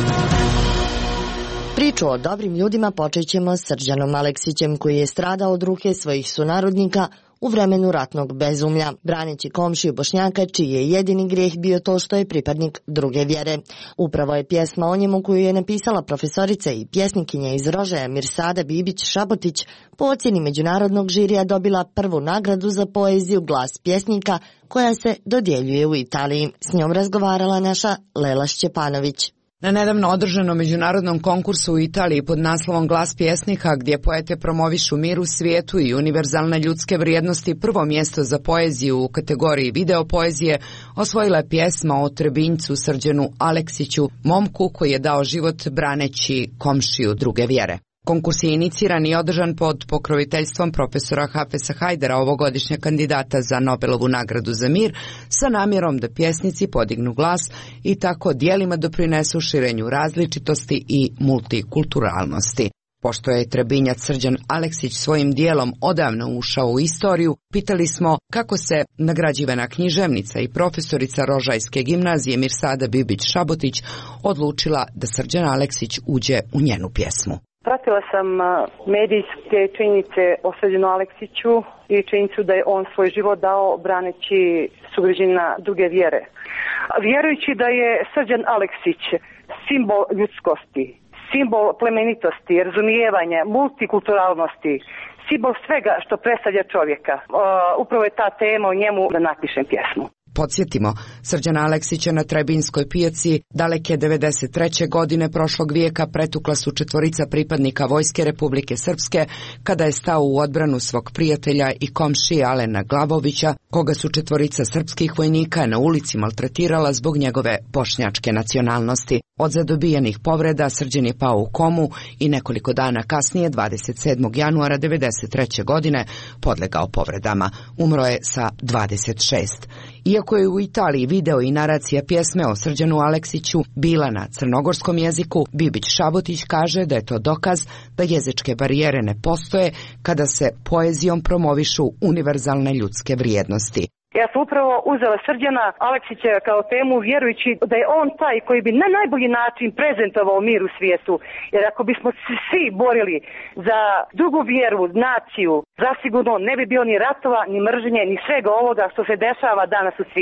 Priču o dobrim ljudima počet ćemo s Srđanom Aleksićem, koji je stradao od ruke svojih sunarodnika u vremenu ratnog bezumlja, braneći komšiju Bošnjaka, čiji je jedini grijeh bio to što je pripadnik druge vjere. Upravo je pjesma o njemu koju je napisala profesorica i pjesnikinja iz Rožaja Mirsada Bibić-Šabotić po ocjeni međunarodnog žirija dobila prvu nagradu za poeziju Glas pjesnika, koja se dodjeljuje u Italiji. S njom razgovarala naša Lela Šćepanović. Na nedavno održanom međunarodnom konkursu u Italiji pod naslovom Glas pjesnika, gdje poete promovišu mir u svijetu i univerzalne ljudske vrijednosti, prvo mjesto za poeziju u kategoriji video poezije osvojila je pjesma o Trebinjcu Srđanu Aleksiću, momku koji je dao život braneći komšiju druge vjere. Konkurs je iniciran i održan pod pokroviteljstvom profesora Hafeza Hajdara, ovogodišnja kandidata za Nobelovu nagradu za mir, sa namjerom da pjesnici podignu glas i tako djelima doprinesu širenju različitosti i multikulturalnosti. Pošto je Trebinjac Srđan Aleksić svojim dijelom odavno ušao u istoriju, pitali smo kako se nagrađivana književnica i profesorica Rožajske gimnazije Mirsada Bibić-Šabotić odlučila da Srđan Aleksić uđe u njenu pjesmu. Pratila sam medijske činjenice o Srđanu Aleksiću i činjenicu da je on svoj život dao braneći sugrađanina druge vjere. Vjerujući da je Srđan Aleksić simbol ljudskosti, simbol plemenitosti, razumijevanja, multikulturalnosti, simbol svega što predstavlja čovjeka. Upravo je ta tema o njemu da napišem pjesmu. Podsjetimo, Srđana Aleksića na Trebinjskoj pijaci daleke 93. godine prošlog vijeka pretukla su 4 pripadnika Vojske Republike Srpske kada je stao u odbranu svog prijatelja i komšije Alena Glavovića, koga su 4 srpskih vojnika na ulici maltretirala zbog njegove bošnjačke nacionalnosti. Od zadobijenih povreda Srđan je pao u komu i nekoliko dana kasnije, 27. januara 93. godine, podlegao povredama. Umro je sa 26. Iako je u Italiji video i naracija pjesme o Srđanu Aleksiću bila na crnogorskom jeziku, Bibić-Šabotić kaže da je to dokaz da jezičke barijere ne postoje kada se poezijom promovišu univerzalne ljudske vrijednosti. Ja sam upravo uzela Srđana Aleksića kao temu vjerujući da je on taj koji bi na najbolji način prezentovao mir u svijetu. Jer ako bismo se svi borili za drugu vjeru, naciju, zasigurno ne bi bilo ni ratova, ni mržnje, ni svega ovoga što se dešava danas u svijetu.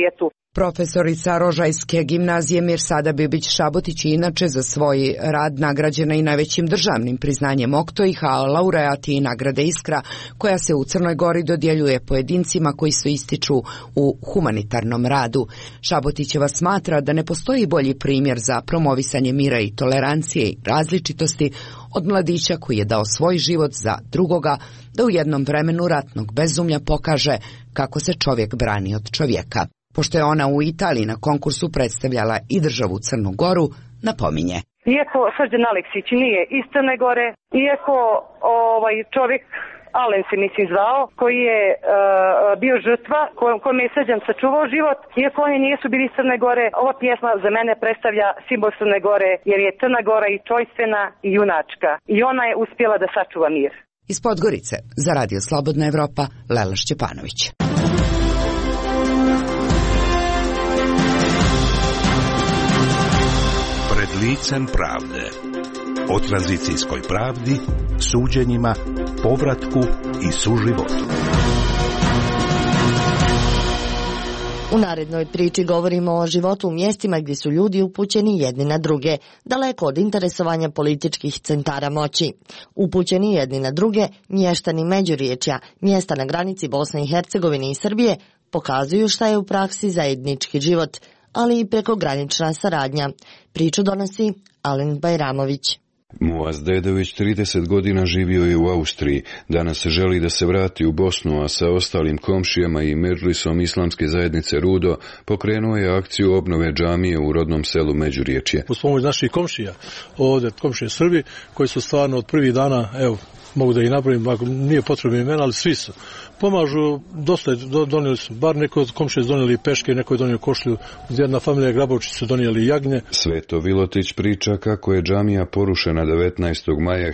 Profesorica Rožajske gimnazije Mirsada Bibić-Šabotić je inače za svoj rad nagrađena i najvećim državnim priznanjem Oktoih, a laureati i nagrade Iskra, koja se u Crnoj Gori dodjeljuje pojedincima koji se ističu u humanitarnom radu. Šabotićeva smatra da ne postoji bolji primjer za promovisanje mira i tolerancije i različitosti od mladića koji je dao svoj život za drugoga, da u jednom vremenu ratnog bezumlja pokaže kako se čovjek brani od čovjeka. Pošto je ona u Italiji na konkursu predstavljala i državu Crnu Goru, napominje. Iako Srđan Aleksić nije iz Crne Gore, iako čovjek, Alen se mislim zvao, koji je bio žrtva, kome je Srđan sačuvao život, iako oni nisu bili iz Crne Gore, ova pjesma za mene predstavlja simbol Crne Gore, jer je Crna Gora i čojstvena i junačka. I ona je uspjela da sačuva mir. Iz Podgorice, za Radio Slobodna Evropa, Lela Šćepanović. Pred licem pravde. O tranzicijskoj pravdi, suđenjima, povratku i suživotu. U narednoj priči govorimo o životu u mjestima gdje su ljudi upućeni jedni na druge, daleko od interesovanja političkih centara moći. Upućeni jedni na druge, mještani Međuriječja, mjesta na granici Bosne i Hercegovine i Srbije, pokazuju šta je u praksi zajednički život, ali i prekogranična saradnja. Priču donosi Alen Bajramović. Muaz Dedović 30 godina živio je u Austriji, danas želi da se vrati u Bosnu, a sa ostalim komšijama i medžlisom islamske zajednice Rudo pokrenuo je akciju obnove džamije u rodnom selu Međuriječje. Uz pomoć naših komšija, ovdje komšije Srbi, koji su stvarno od prvih dana, mogu da ih napravim, ako nije potrebno imena, ali svi su. Pomažu, dosta donijeli su, bar neko od komšije su donijeli peške, neko je donio košlju, jedna familija Grabovčić su donijeli jagnje. Sveto Vilotić priča kako je džamija porušena 19. maja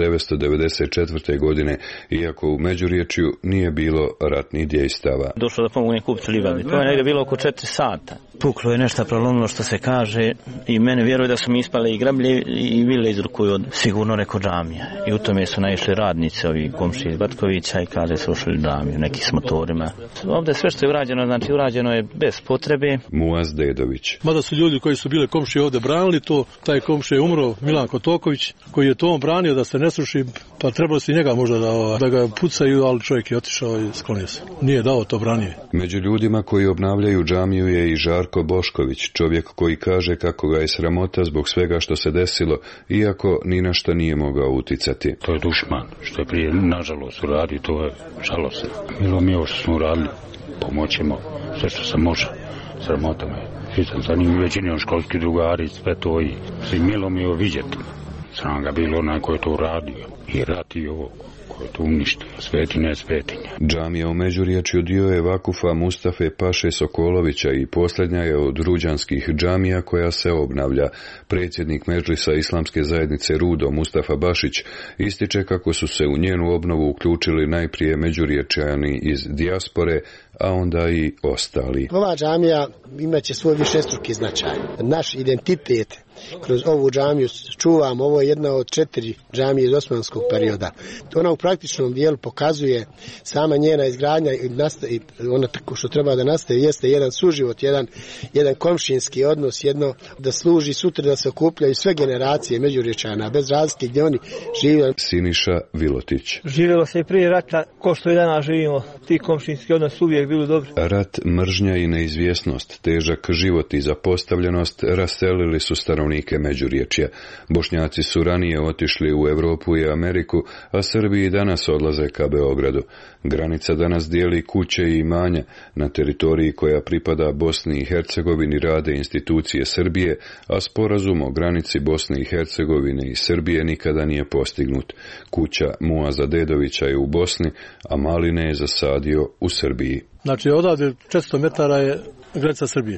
1994. godine, iako u Međuriječju nije bilo ratnih dejstava. Došlo da pomogne kupcu livadi, to je negdje bilo oko 4 sata. Puklo je nešto, prolomilo što se kaže i mene vjeruje da su mi ispale i grablje i vile iz rukuju od sigurno neko džamija. I u tome su naišli radnici, ovi komšije iz Batkovića i kaže su ušli džamiju, neki s motorima. Ovdje sve što je urađeno, znači urađeno je bez potrebe. Muaz Dedović. Mada su ljudi koji su bile komšije ovdje branili to, taj komšije je umro, Milan Kotoković, koji je to on branio da se ne sruši, pa trebalo se njega možda da ga pucaju, ali čovjek je otišao i sklonio se. Nije dao to branije. Među ljudima koji obnavljaju džamiju je i Žarko Bošković, čovjek koji kaže kako ga je sramota zbog svega što se desilo, iako ni na šta nije mogao uticati. To je dušman, što je prije nažalost uradio, to je žalosno. Milo mi je ovo što smo uradili, pomoćemo sve što se može, sramota me. Sviđam za njim većinom školski drugari, sve to i milo mi je ovo vidjeti. Sram ga bilo onaj ko je to uradio i rat i ovo ko je to uništio, svetinja. Džamija u Međuriječju dio je vakufa Mustafe Paše Sokolovića i posljednja je od ruđanskih džamija koja se obnavlja. Predsjednik Medžlisa islamske zajednice Rudo Mustafa Bašić ističe kako su se u njenu obnovu uključili najprije Međuriječjani iz dijaspore, a onda i ostali. Ova džamija imaće svoj višestruki značaj. Naš identitet kroz ovu džamiju čuvamo, ovo je jedna od 4 džamije iz osmanskog perioda. Ona u praktičnom dijelu pokazuje sama njena izgradnja i ona tako što treba da nastaje jeste jedan suživot, jedan komšinski odnos, jedno da služi sutra da se okupljaju sve generacije Međuriječana, bez razlike gdje oni žive. Siniša Vilotić. Živjelo se i prije rata, ko što i danas živimo, ti komšinski odnos uvijek bili dobri. Rat, mržnja i neizvjesnost, težak život i zapostavljenost raselili su stanovnike Međuriječja. Bošnjaci su ranije otišli u Europu i Ameriku, a Srbi i danas odlaze ka Beogradu. Granica danas dijeli kuće i imanja. Na teritoriji koja pripada Bosni i Hercegovini rade institucije Srbije, a sporazum o granici Bosne i Hercegovine i Srbije nikada nije postignut. Kuća Muaza Dedovića je u Bosni, a maline je zasadio u Srbiji. Znači, odavde 400 metara je granica Srbije.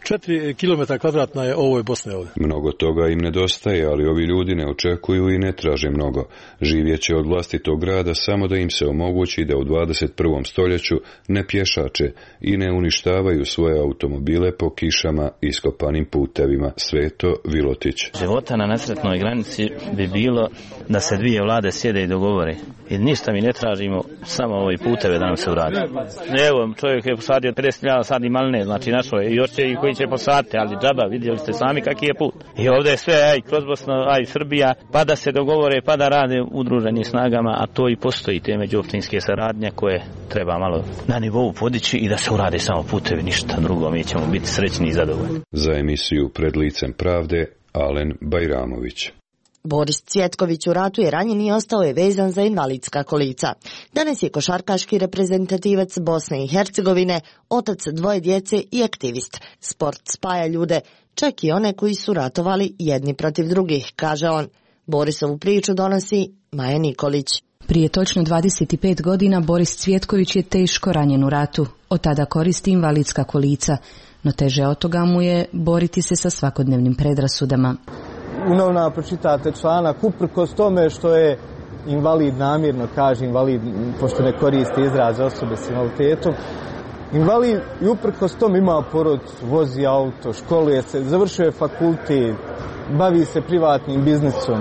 4 km kvadratna je ovoj Bosne ovdje. Mnogo toga im nedostaje, ali ovi ljudi ne očekuju i ne traže mnogo. Živjeće od vlastitog grada samo da im se omogući da u 21. stoljeću ne pješače i ne uništavaju svoje automobile po kišama i iskopanim putevima. Sveto Vilotić. Života na nesretnoj granici bi bilo da se dvije vlade sjede i dogovore. I ništa mi ne tražimo, samo ovi puteve da nam se uradi. Evo, čovjek je posadio 50.000 sadi maline, znači našo je. I još će i koji će posaditi, ali džaba, vidjeli ste sami kakvi je put. I ovdje je sve, kroz Bosnu, Srbija, pa da se dogovore, pa da rade udruženi snagama, a to i postoji te međuopćinske saradnje koje treba malo na nivou podići i da se urade samo putevi, ništa drugo, mi ćemo biti srećni i zadovoljni. Za emisiju Pred licem pravde, Alen Bajramović. Boris Cvjetković u ratu je ranjen i ostao je vezan za invalidska kolica. Danas je košarkaški reprezentativac Bosne i Hercegovine, otac 2 djece i aktivist. Sport spaja ljude, čak i one koji su ratovali jedni protiv drugih, kaže on. Borisovu priču donosi Maja Nikolić. Prije točno 25 godina Boris Cvjetković je teško ranjen u ratu. Od tada koristi invalidska kolica, no teže od toga mu je boriti se sa svakodnevnim predrasudama. U novinama pročitate članak, uprkos tome što je invalid, namjerno kaže invalid, pošto ne koristi izraz osobe s invaliditetom, invalid i uprkos tome ima porodicu, vozi auto, školuje se, završio je fakultet, bavi se privatnim biznisom.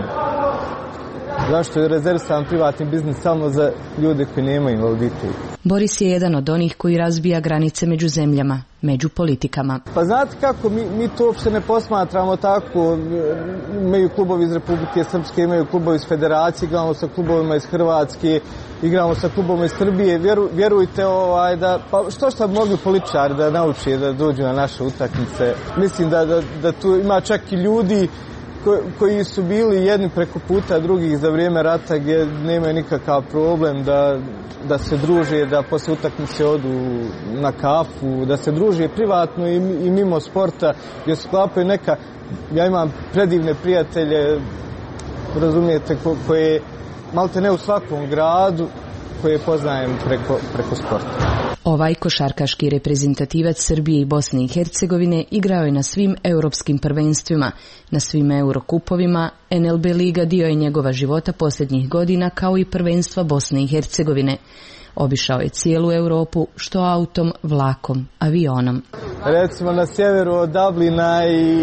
Zašto je rezervisan privatni biznis samo za ljude koji nemaju invaliditet? Boris je jedan od onih koji razbija granice među zemljama, među politikama. Pa znate kako, mi to uopšte ne posmatramo tako. Imaju klubovi iz Republike Srpske, imaju klubovi iz Federacije, igramo sa klubovima iz Hrvatske, igramo sa klubovima iz Srbije. Vjerujte da, pa što mogli političari da nauče da dođu na naše utakmice. Mislim da tu ima čak i ljudi koji su bili jedni preko puta drugih za vrijeme rata gdje nemaju nikakav problem da se druže, da posle utakmice odu na kafu, da se druže privatno i mimo sporta, gdje sklapaju neka, ja imam predivne prijatelje, razumijete, koje malte ne u svakom gradu, koje poznajem preko sporta. Ovaj košarkaški reprezentativac Srbije i Bosne i Hercegovine igrao je na svim europskim prvenstvima, na svim eurokupovima. NLB liga dio je njegova života posljednjih godina, kao i prvenstva Bosne i Hercegovine. Obišao je cijelu Europu, što autom, vlakom, avionom. Recimo na sjeveru od Dublina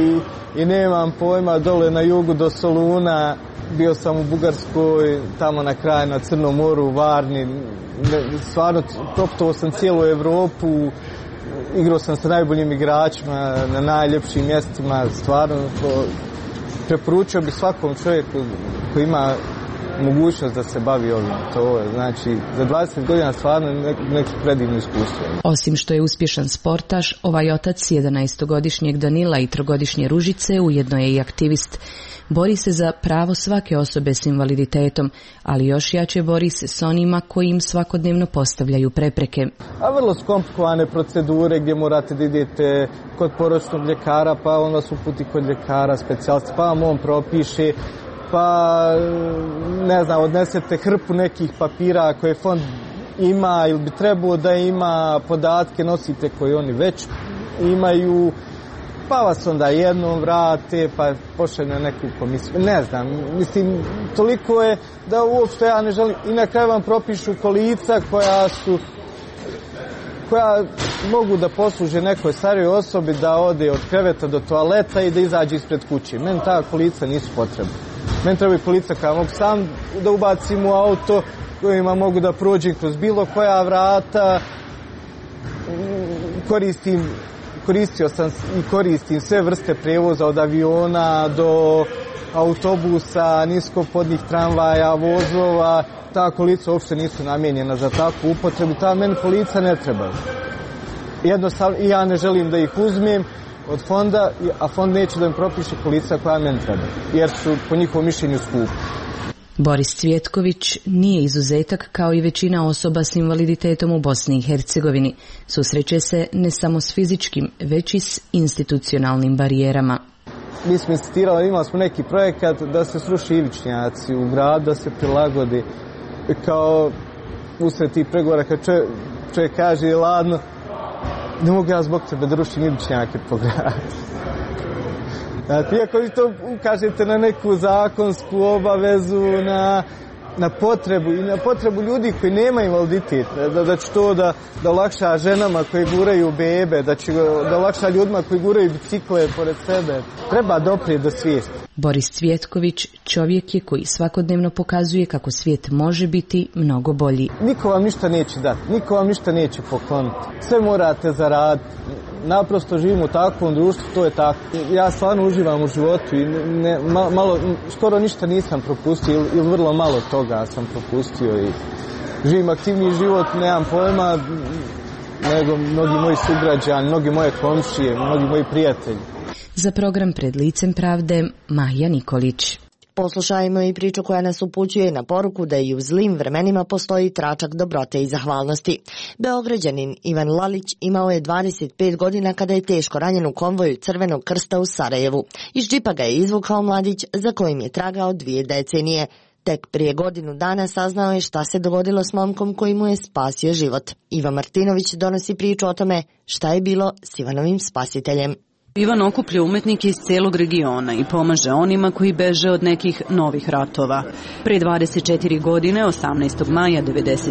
i nemam pojma, dole na jugu do Soluna. Bio sam u Bugarskoj, tamo na kraju na Crnom moru, u Varni. Stvarno, proputovao sam cijelu Europu, igrao sam sa najboljim igračima na najljepšim mjestima. Stvarno, preporučio bi svakom čovjeku koji ima mogućnost da se bavi ovim. To je, znači, za 20 godina stvarno neko predivno iskustvo. Osim što je uspješan sportaš, ovaj otac 11-godišnjeg Danila i 3-godišnje Ružice ujedno je i aktivist. Bori se za pravo svake osobe s invaliditetom, ali još jače bori se s onima koji im svakodnevno postavljaju prepreke. A vrlo skomplikovane procedure gdje morate da idete kod porodičnog ljekara, pa on vas uputi kod ljekara, specijalista, pa vam on propiše, pa ne znam, odnesete hrpu nekih papira koje fond ima ili bi trebao da ima, podatke nosite koje oni već imaju, pa vas onda jednom vrate, pa pošalju na neku komisiju. Ne znam, mislim, toliko je da uopšte ja ne želim. I na kraju vam propišu kolica koja mogu da posluže nekoj starijoj osobi da ode od kreveta do toaleta i da izađe ispred kuće. Meni ta kolica nisu potrebna. Meni treba i kolica koja mogu sam da ubacim u auto, kojima mogu da prođem kroz bilo koja vrata. Koristio sam i koristim sve vrste prijevoza od aviona do autobusa, niskopodnih tramvaja, vozova. Ta kolica uopšte nisu namijenjena za takvu upotrebu. Ta meni kolica ne treba. Jednostavno, i ja ne želim da ih uzmem od fonda, a fond neće da mi propiše kolica koja meni treba, jer su po njihovom mišljenju skupi. Boris Cvjetković nije izuzetak kao i većina osoba s invaliditetom u Bosni i Hercegovini. Susreće se ne samo s fizičkim, već i s institucionalnim barijerama. Mi smo insistirali, imali smo neki projekat da se sruši ivičnjaci u gradu, da se prilagodi kao usred tih pregovora kad čovjek kaže ladno, Ne mogu ja zbog tebe da rušim idućnjake po gradu. Znate, iako vi to ukažete na neku zakonsku obavezu, na potrebu ljudi koji nemaju invaliditet, da će to da olakša ženama koji guraju bebe, da će da olakša ljudima koji guraju bicikle pored sebe. Treba doprijeti do svijesti. Boris Cvjetković čovjek je koji svakodnevno pokazuje kako svijet može biti mnogo bolji. Niko vam ništa neće dati, niko vam ništa neće pokloniti. Sve morate zaraditi. Naprosto živimo u takvom društvu, to je tako. Ja stvarno uživam u životu i skoro ništa nisam propustio ili vrlo malo toga sam propustio i živim aktivniji život, nemam pojma, nego mnogi moji sugrađani, mnogi moje komšije, mnogi moji prijatelji. Za program Pred licem pravde, Maja Nikolić. Poslušajmo i priču koja nas upućuje na poruku da i u zlim vremenima postoji tračak dobrote i zahvalnosti. Beograđanin Ivan Lalić imao je 25 godina kada je teško ranjen u konvoju Crvenog krsta u Sarajevu. Iz džipa ga je izvukao mladić za kojim je tragao 2 decenije. Tek prije godinu dana saznao je šta se dogodilo s momkom koji mu je spasio život. Ivan Martinović donosi priču o tome šta je bilo s Ivanovim spasiteljem. Ivan okuplja umetnike iz cijelog regiona i pomaže onima koji beže od nekih novih ratova. Pre 24 godine, 18. maja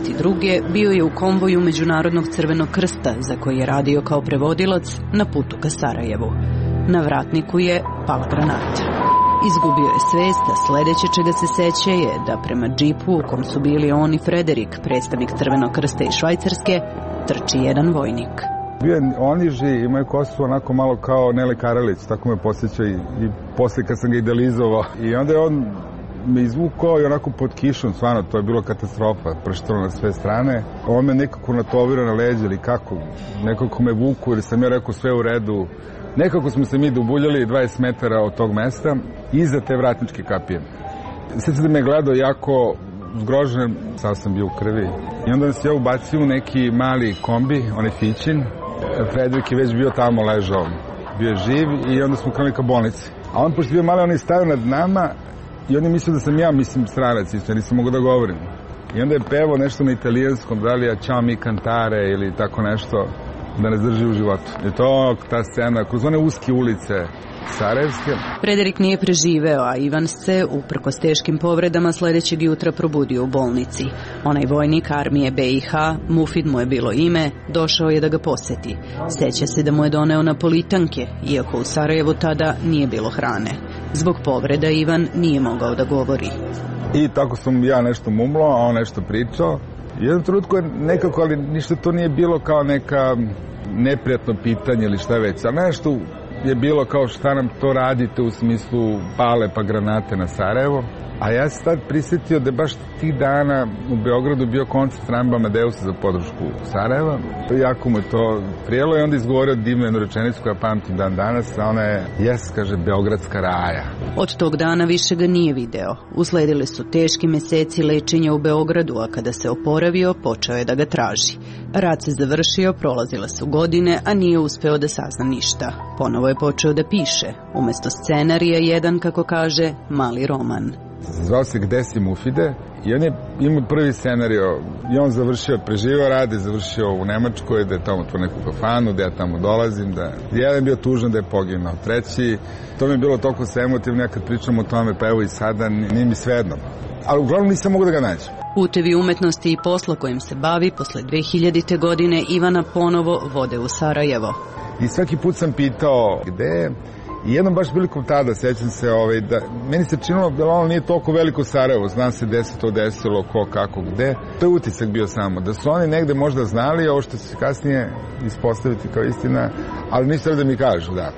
1992. bio je u konvoju Međunarodnog crvenog krsta za koji je radio kao prevodilac na putu ka Sarajevu. Na vratniku je pala granata. Izgubio je svest, a sljedeće čega se seća je da prema džipu u kom su bili on i Frederik, predstavnik Crvenog krsta iz Švajcarske, trči jedan vojnik. Bio je oniži, imao kosu onako malo kao Nele Karalić, tako me posjeća i poslije kad sam ga idealizovao. I onda je on me izvukao i onako pod kišom, stvarno, to je bilo katastrofa, prštalo na sve strane. On me nekako natovirao na leđe ili kako, nekako me vuku jer sam ja rekao sve u redu. Nekako smo se mi dubuljali 20 metara od tog mesta, iza te vratničke kapije. Sve se da me gledao jako zgrožen, sad sam bio u krvi. I onda se ja ubacio u neki mali kombi, onaj Fićin. Frederik je već bio tamo ležao, bio je živ i onda smo krenuli ka bolnici. A on, pošto je bio mali, on je stavio nad nama i on je mislio da sam ja, stranac isto, ja nisam mogao da govorim. I onda je pevao nešto na italijanskom, da li ja ciao mi cantare ili tako nešto, da nas drži u životu. I to, ta scena, kroz one uske ulice Sarajevske. Frederik nije preživeo, a Ivan se, uprkos teškim povredama, sljedećeg jutra probudio u bolnici. Onaj vojnik armije BiH, Mufid mu je bilo ime, došao je da ga posjeti. Seća se da mu je doneo napolitanke, iako u Sarajevu tada nije bilo hrane. Zbog povreda Ivan nije mogao da govori. I tako sam ja nešto mumlao, a on nešto pričao. Jedan trenutku je nekako, ali ništa to nije bilo kao neka neprijatno pitanje ili šta već, a nešto je bilo kao šta nam to radite u smislu pale pa granate na Sarajevo. A ja se tad prisjetio da je baš tih dana u Beogradu bio koncert Ramba Amadeusa za podršku Sarajeva. Jako mu je to prijelo i onda izgovorio divnu jednu rečenicu koja pamtim dan danas, a ona je, kaže, Beogradska raja. Od tog dana više ga nije video. Usledili su teški meseci lečenja u Beogradu, a kada se oporavio, počeo je da ga traži. Rat se završio, prolazile su godine, a nije uspeo da sazna ništa. Ponovo je počeo da piše. Umjesto scenarija jedan, kako kaže, mali roman. Zvao se Gde si Mufide i on je imao prvi scenario i on završio, preživio rade, završio u Nemačkoj, da je tamo tu neku kafanu, da ja tamo dolazim, da jedan je bio tužan da je poginuo, treći, to mi je bilo toliko se emotivno, ja kad pričam o tome, pa evo i sada, nije mi svejedno. Ali uglavnom nisam mogu da ga nađem. Putevi umetnosti i posla kojim se bavi posle 2000. godine Ivana ponovo vode u Sarajevo. I svaki put sam pitao gde je. I jednom baš prilikom tada, sećam se, da meni se činilo da ono nije toliko veliko Sarajevo, znam se gde se to desilo, ko, kako, gde. To je utisak bio samo, da su oni negde možda znali, ovo što će se kasnije ispostaviti kao istina, ali nisu da mi kažu, da.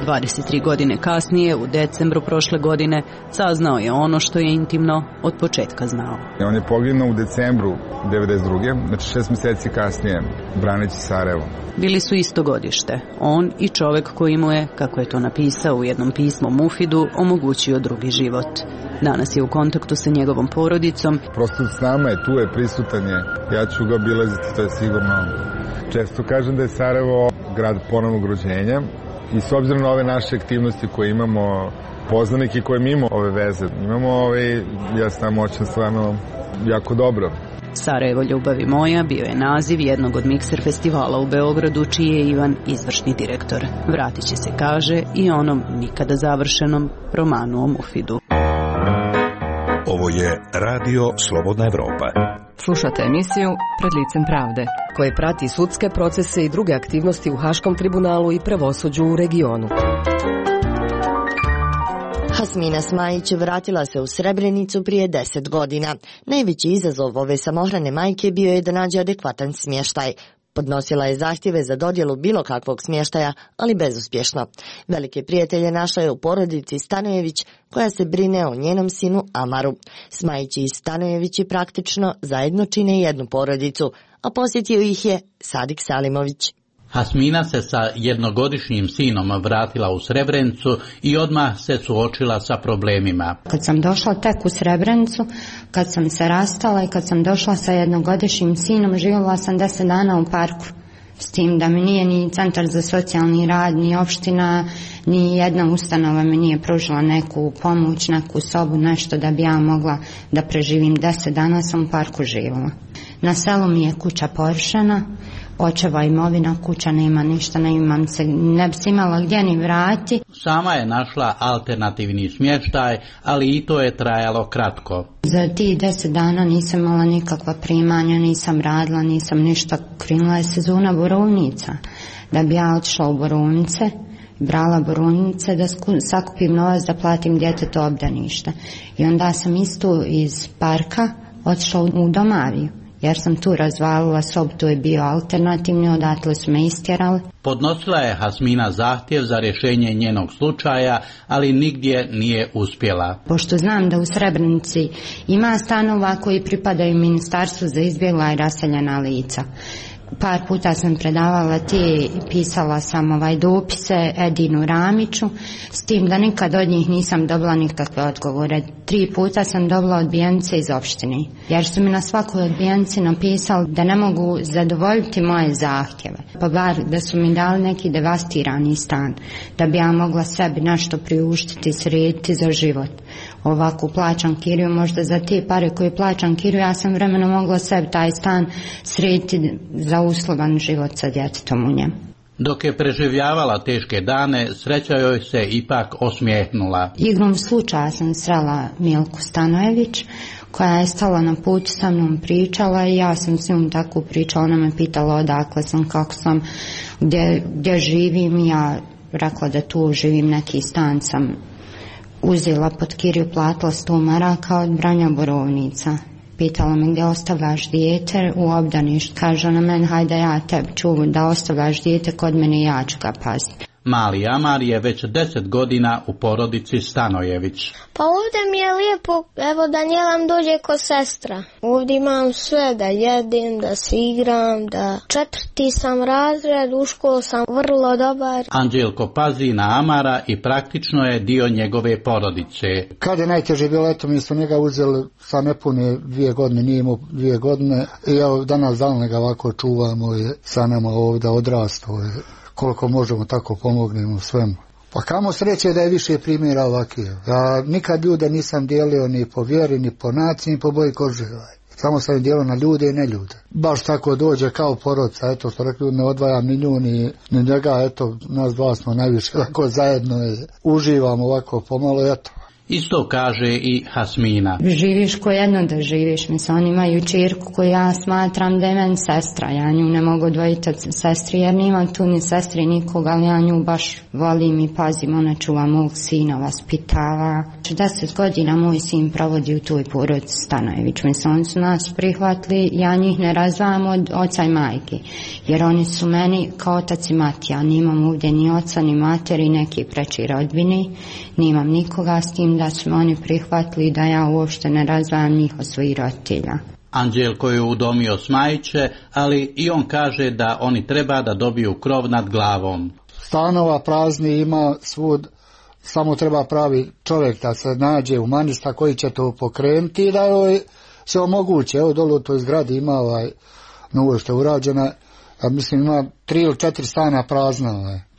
23 godine kasnije, u decembru prošle godine, saznao je ono što je intimno od početka znao. On je poginuo u decembru 1992. Znači 6 mjeseci kasnije, braneći Sarajevo. Bili su isto godište. On i čovek koji mu je, kako je to napisao u jednom pismu Mufidu, omogućio drugi život. Danas je u kontaktu sa njegovom porodicom. Prosto s nama je, tu je, prisutan je. Ja ću ga obilaziti, to je sigurno. Često kažem da je Sarajevo grad ponovnog rođenja. I s obzirom na ove naše aktivnosti koje imamo, poznanike koje mimo ove veze imamo, ja sam moćan stvarno jako dobro. Sarajevo ljubavi moja bio je naziv jednog od mikser festivala u Beogradu, čiji je Ivan izvršni direktor. Vratit će se, kaže, i onom nikada završenom romanu o Mufidu. Ovo je Radio Slobodna Evropa. Slušate emisiju Pred licem pravde, koje prati sudske procese i druge aktivnosti u Haškom tribunalu i pravosuđu u regionu. Hasmina Smajić vratila se u Srebrenicu prije 10 godina. Najveći izazov ove samohrane majke bio je da nađe adekvatan smještaj. Podnosila je zahtjeve za dodjelu bilo kakvog smještaja, ali bezuspješno. Velike prijatelje našla je u porodici Stanojević, koja se brine o njenom sinu Amaru. Smajić i Stanojevići praktično zajedno čine jednu porodicu, a posjetio ih je Sadik Salimović. Hasmina se sa jednogodišnjim sinom vratila u Srebrenicu i odmah se suočila sa problemima. Kad sam došla tek u Srebrenicu, kad sam se rastala i kad sam došla sa jednogodišnjim sinom, živjela sam 10 dana u parku. S tim da mi nije ni centar za socijalni rad, ni opština, ni jedna ustanova mi nije pružila neku pomoć, neku sobu, nešto da bi ja mogla da preživim. 10 dana sam u parku živjela. Na selu mi je kuća porušena, očeva imovina, kuća nema ništa, ne bi se imala gdje ni vrati. Sama je našla alternativni smještaj, ali i to je trajalo kratko. Za tih 10 dana nisam imala nikakva primanja, nisam radila, nisam ništa. Krenula je sezona borovnica. Da bi ja otišla u borovnice, brala borovnice da sakupim novac da platim djetetu obdanište. I onda sam isto iz parka otišla u Domaviju, jer sam tu razvalila sobu, to je bio alternativni, odatle su me istjerali. Podnosila je Hasmina zahtjev za rješenje njenog slučaja, ali nigdje nije uspjela. Pošto znam da u Srebrenici ima stanova koji pripadaju Ministarstvu za izbjegla i raseljena lica. Par puta sam predavala te, pisala sam dopise Edinu Ramiću, s tim da nikad od njih nisam dobila nikakve odgovore. 3 puta sam dobila odbijenice iz opštine, jer su mi na svakoj odbijenici napisali da ne mogu zadovoljiti moje zahtjeve. Pa bar da su mi dali neki devastirani stan, da bi ja mogla sebi nešto priuštiti, srediti za život. Ovako plaćam kiriju, možda za te pare koje plaćam kiriju, ja sam vremeno mogla sebi taj stan srediti za uslovan život sa djetetom u njem. Dok je preživljavala teške dane, sreća joj se ipak osmijehnula. Igrom slučaja sam srela Milku Stanojević, koja je stala na put sa mnom, pričala i ja sam s njom tako pričala. Ona me pitala odakle sam, kako sam, gdje živim. Ja rekla da tu živim, neki stan sam uzela pod kiriju, platila 100 maraka od branja borovnica. Pitala me gdje ostavljaš dijete, u obdaništu. Kaže ona meni, hajde ja tebi ću da ostavljaš dijete kod mene i ja ću ga paziti. Mali Amar je već 10 godina u porodici Stanojević. Pa ovdje mi je lijepo, evo Danijela mi dođe ko sestra. Ovdje imam sve, da jedem, da se igram, da 4. sam razred, u školu sam vrlo dobar. Anđelko pazi na Amara i praktično je dio njegove porodice. Kad je najteže bilo, eto mi smo njega uzeli sa nepune 2 godine, nije imao 2 godine. I evo danas dan ga ovako čuvamo i sa nama ovdje odrastao je. Koliko možemo tako pomognemo svemu. Pa kamo sreće da je više primjera ovakvih. Ja nikad ljude nisam dijelio ni po vjeri, ni po naciji, ni po boji kože. Samo sam dijelio na ljude i ne ljude. Baš tako dođe kao porodca, eto što rekli, ne odvajam ni nju ni njega, eto nas dva smo najviše tako zajedno i uživamo ovako pomalo, eto. Isto kaže i Hasmina. Živiš ko jedno da živiš, mislim, oni imaju čirku koju ja smatram da je meni sestra, ja nju ne mogu odvojiti od sestri jer nimam tu ni sestri nikoga, ali ja nju baš volim i pazim, ona čuva mog sina, vaspitava. 10 godina moj sin provodi u toj porodici Stanojević, mislim, oni su nas prihvatili, ja njih ne razdvajam od oca i majke, jer oni su meni kao otac i mati, ja nimam ovdje ni oca ni materi, neki preči rodbine, nimam nikoga, s tim da su oni prihvatili da ja uopšte ne razdvajam njih od svojih roditelja. Anđelko je udomio Smajiće, ali i on kaže da oni treba da dobiju krov nad glavom. Stanova prazni ima svud, samo treba pravi čovjek da se nađe humanista koji će to pokrenuti i da joj se omoguće. Evo dole u toj zgradi ima novo što je urađena, ja mislim ima 3 ili 4 stana prazna.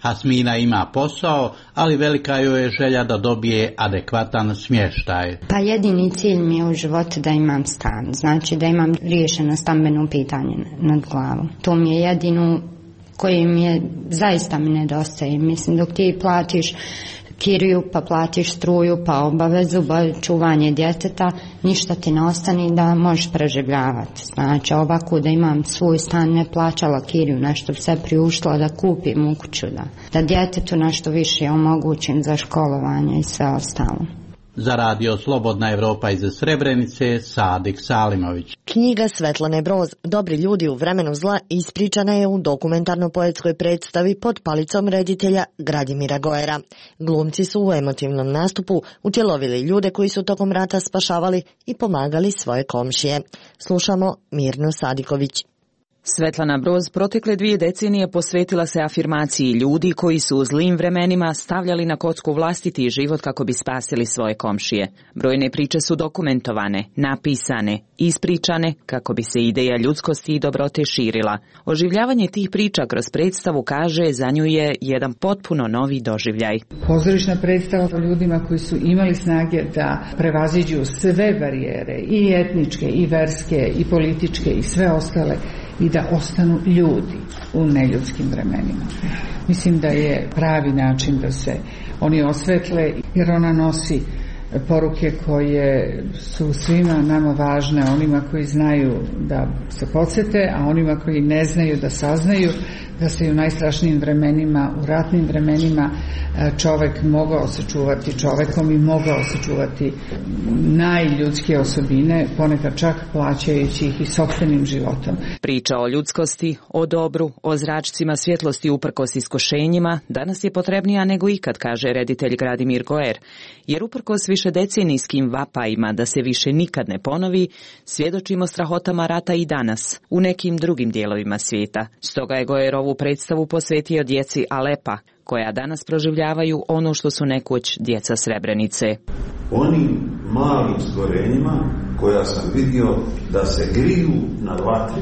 Hasmina ima posao, ali velika joj je želja da dobije adekvatan smještaj. Pa jedini cilj mi je u životu da imam stan, znači da imam riješeno stambeno pitanje nad glavom. To mi je jedino koji mi je, zaista mi nedostaje. Mislim, dok ti platiš kiriju, pa platiš struju, pa obavezu, pa čuvanje djeteta, ništa ti ne ostane da možeš preživljavati. Znači, ovako da imam svoj stan, ne plaćala kiriju, nešto bi se priuštila da kupim u kuću, da djetetu nešto više omogućim za školovanje i sve ostalo. Za radio Slobodna Evropa iz Srebrenice, Sadik Salimović. Knjiga Svetlane Broz Dobri ljudi u vremenu zla ispričana je u dokumentarno-poetskoj predstavi pod palicom reditelja Gradimira Goera. Glumci su u emotivnom nastupu utjelovili ljude koji su tokom rata spašavali i pomagali svoje komšije. Slušamo Mirnu Sadiković. Svetlana Broz protekle 2 decenije posvetila se afirmaciji ljudi koji su u zlim vremenima stavljali na kocku vlastiti život kako bi spasili svoje komšije. Brojne priče su dokumentovane, napisane, ispričane kako bi se ideja ljudskosti i dobrote širila. Oživljavanje tih priča kroz predstavu, kaže, za nju je jedan potpuno novi doživljaj. Pozorišna predstava o ljudima koji su imali snage da prevaziđu sve barijere, i etničke, i verske, i političke, i sve ostale, i da ostanu ljudi u neljudskim vremenima. Mislim da je pravi način da se oni osvetle, jer ona nosi poruke koje su svima nama važne, onima koji znaju da se podsjete, a onima koji ne znaju da saznaju da se i u najstrašnijim vremenima, u ratnim vremenima, čovek mogao sačuvati čovekom i mogao sačuvati najljudskije osobine, ponekad čak plaćajući ih i sopstvenim životom. Priča o ljudskosti, o dobru, o zračcima svjetlosti uprkos iskušenjima danas je potrebnija nego ikad, kaže reditelj Gradimir Goer, jer uprkos višedecenijskim vapajima da se više nikad ne ponovi, svjedočimo strahotama rata i danas u nekim drugim dijelovima svijeta. Stoga je Goer ovu predstavu posvetio djeci Alepa, koja danas proživljavaju ono što su nekoć djeca Srebrenice. Onim malim stvorenjima koja sam vidio da se griju na vatri,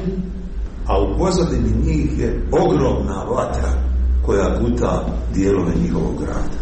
a u pozadini njih je ogromna vatra koja guta dijelove njihovog grada.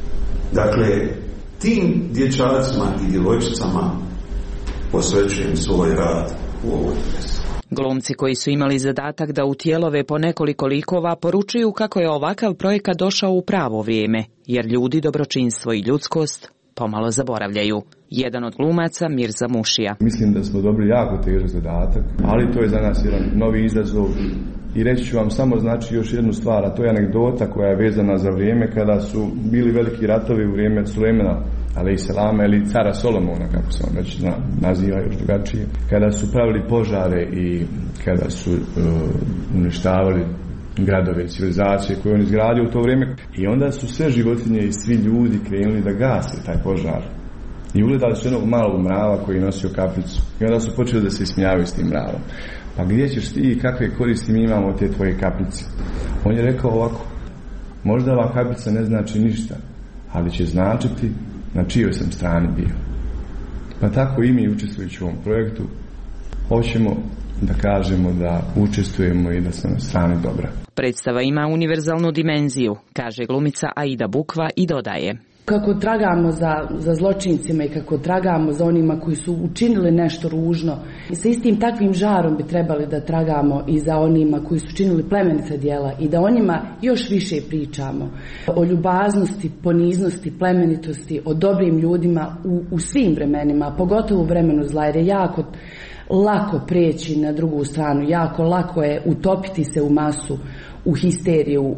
Dakle, tim dječacima i djevojčicama posvećujem svoj rad u ovoj predstavi. Glumci koji su imali zadatak da utjelove po nekoliko likova poručuju kako je ovakav projekat došao u pravo vrijeme, jer ljudi dobročinstvo i ljudskost pomalo zaboravljaju. Jedan od glumaca, Mirza Mušija. Mislim da smo dobili jako težak zadatak, ali to je za nas jedan novi izazov. I reći ću vam samo znači još jednu stvar, a to je anegdota koja je vezana za vrijeme kada su bili veliki ratovi u vrijeme Sulejmana alejselama ili cara Solomona, kako se on već naziva još drugačije, kada su pravili požare i kada su uništavali gradove i civilizacije koje on izgradio u to vrijeme, i onda su sve životinje i svi ljudi krenuli da gase taj požar i ugledali su jednog malog mrava koji je nosio kaplicu i onda su počeli da se ismijavaju s tim mravom. Pa gdje ćeš ti i kakve koristi mi imamo od te tvoje kaplice? On je rekao ovako: možda ova kaplica ne znači ništa, ali će značiti na čijoj sam strani bio. Pa tako i mi, učestvujući u ovom projektu, hoćemo da kažemo da učestvujemo i da smo na strani dobra. Predstava ima univerzalnu dimenziju, kaže glumica Aida Bukva i dodaje: kako tragamo za zločincima i kako tragamo za onima koji su učinili nešto ružno, i sa istim takvim žarom bi trebali da tragamo i za onima koji su činili plemenita djela i da o njima još više pričamo. O ljubaznosti, poniznosti, plemenitosti, o dobrim ljudima u svim vremenima, pogotovo u vremenu zla, jer je jako lako preći na drugu stranu, jako lako je utopiti se u masu, u histeriju,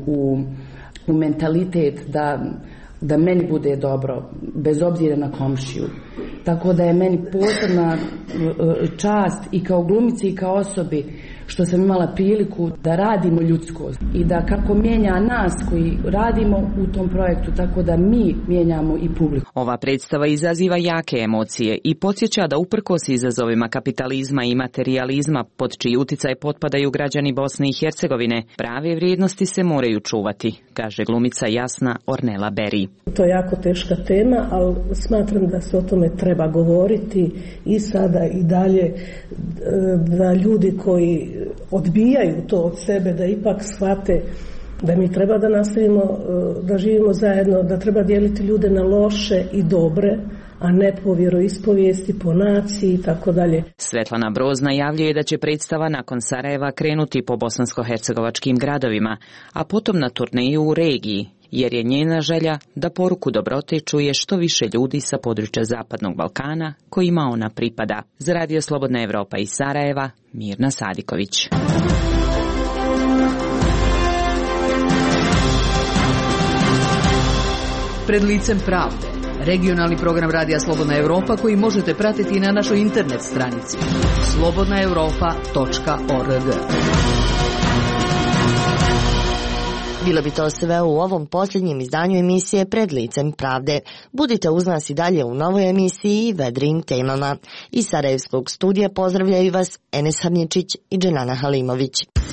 u mentalitet da meni bude dobro, bez obzira na komšiju. Tako da je meni posebna čast i kao glumici i kao osobi što sam imala priliku da radimo ljudskost i da kako mijenja nas koji radimo u tom projektu, tako da mi mijenjamo i publiku. Ova predstava izaziva jake emocije i podsjeća da uprkos izazovima kapitalizma i materijalizma pod čiji uticaj potpadaju građani Bosne i Hercegovine, prave vrijednosti se moraju čuvati, kaže glumica Jasna Ornela Beri. To je jako teška tema, ali smatram da se o tome treba govoriti i sada i dalje, da ljudi koji odbijaju to od sebe da ipak shvate da mi treba da nastavimo da živimo zajedno, da treba dijeliti ljude na loše i dobre, a ne po vjeroispovijesti, po naciji i tako dalje. Svetlana Broz najavljuje da će predstava nakon Sarajeva krenuti po bosansko-hercegovačkim gradovima, a potom na turneju u regiji, jer je njena želja da poruku dobrote čuje što više ljudi sa područja Zapadnog Balkana kojima ona pripada. Za Radio Slobodna Evropa iz Sarajeva, Mirna Sadiković. Pred licem pravde. Regionalni program Radija Slobodna Evropa koji možete pratiti na našoj internet stranici slobodnaevropa.org. Bilo bi to sve u ovom posljednjem izdanju emisije Pred licem pravde. Budite uz nas i dalje u novoj emisiji Vedrim temama. Iz Sarajevskog studija pozdravljaju vas Enes Harnječić i Dženana Halimović.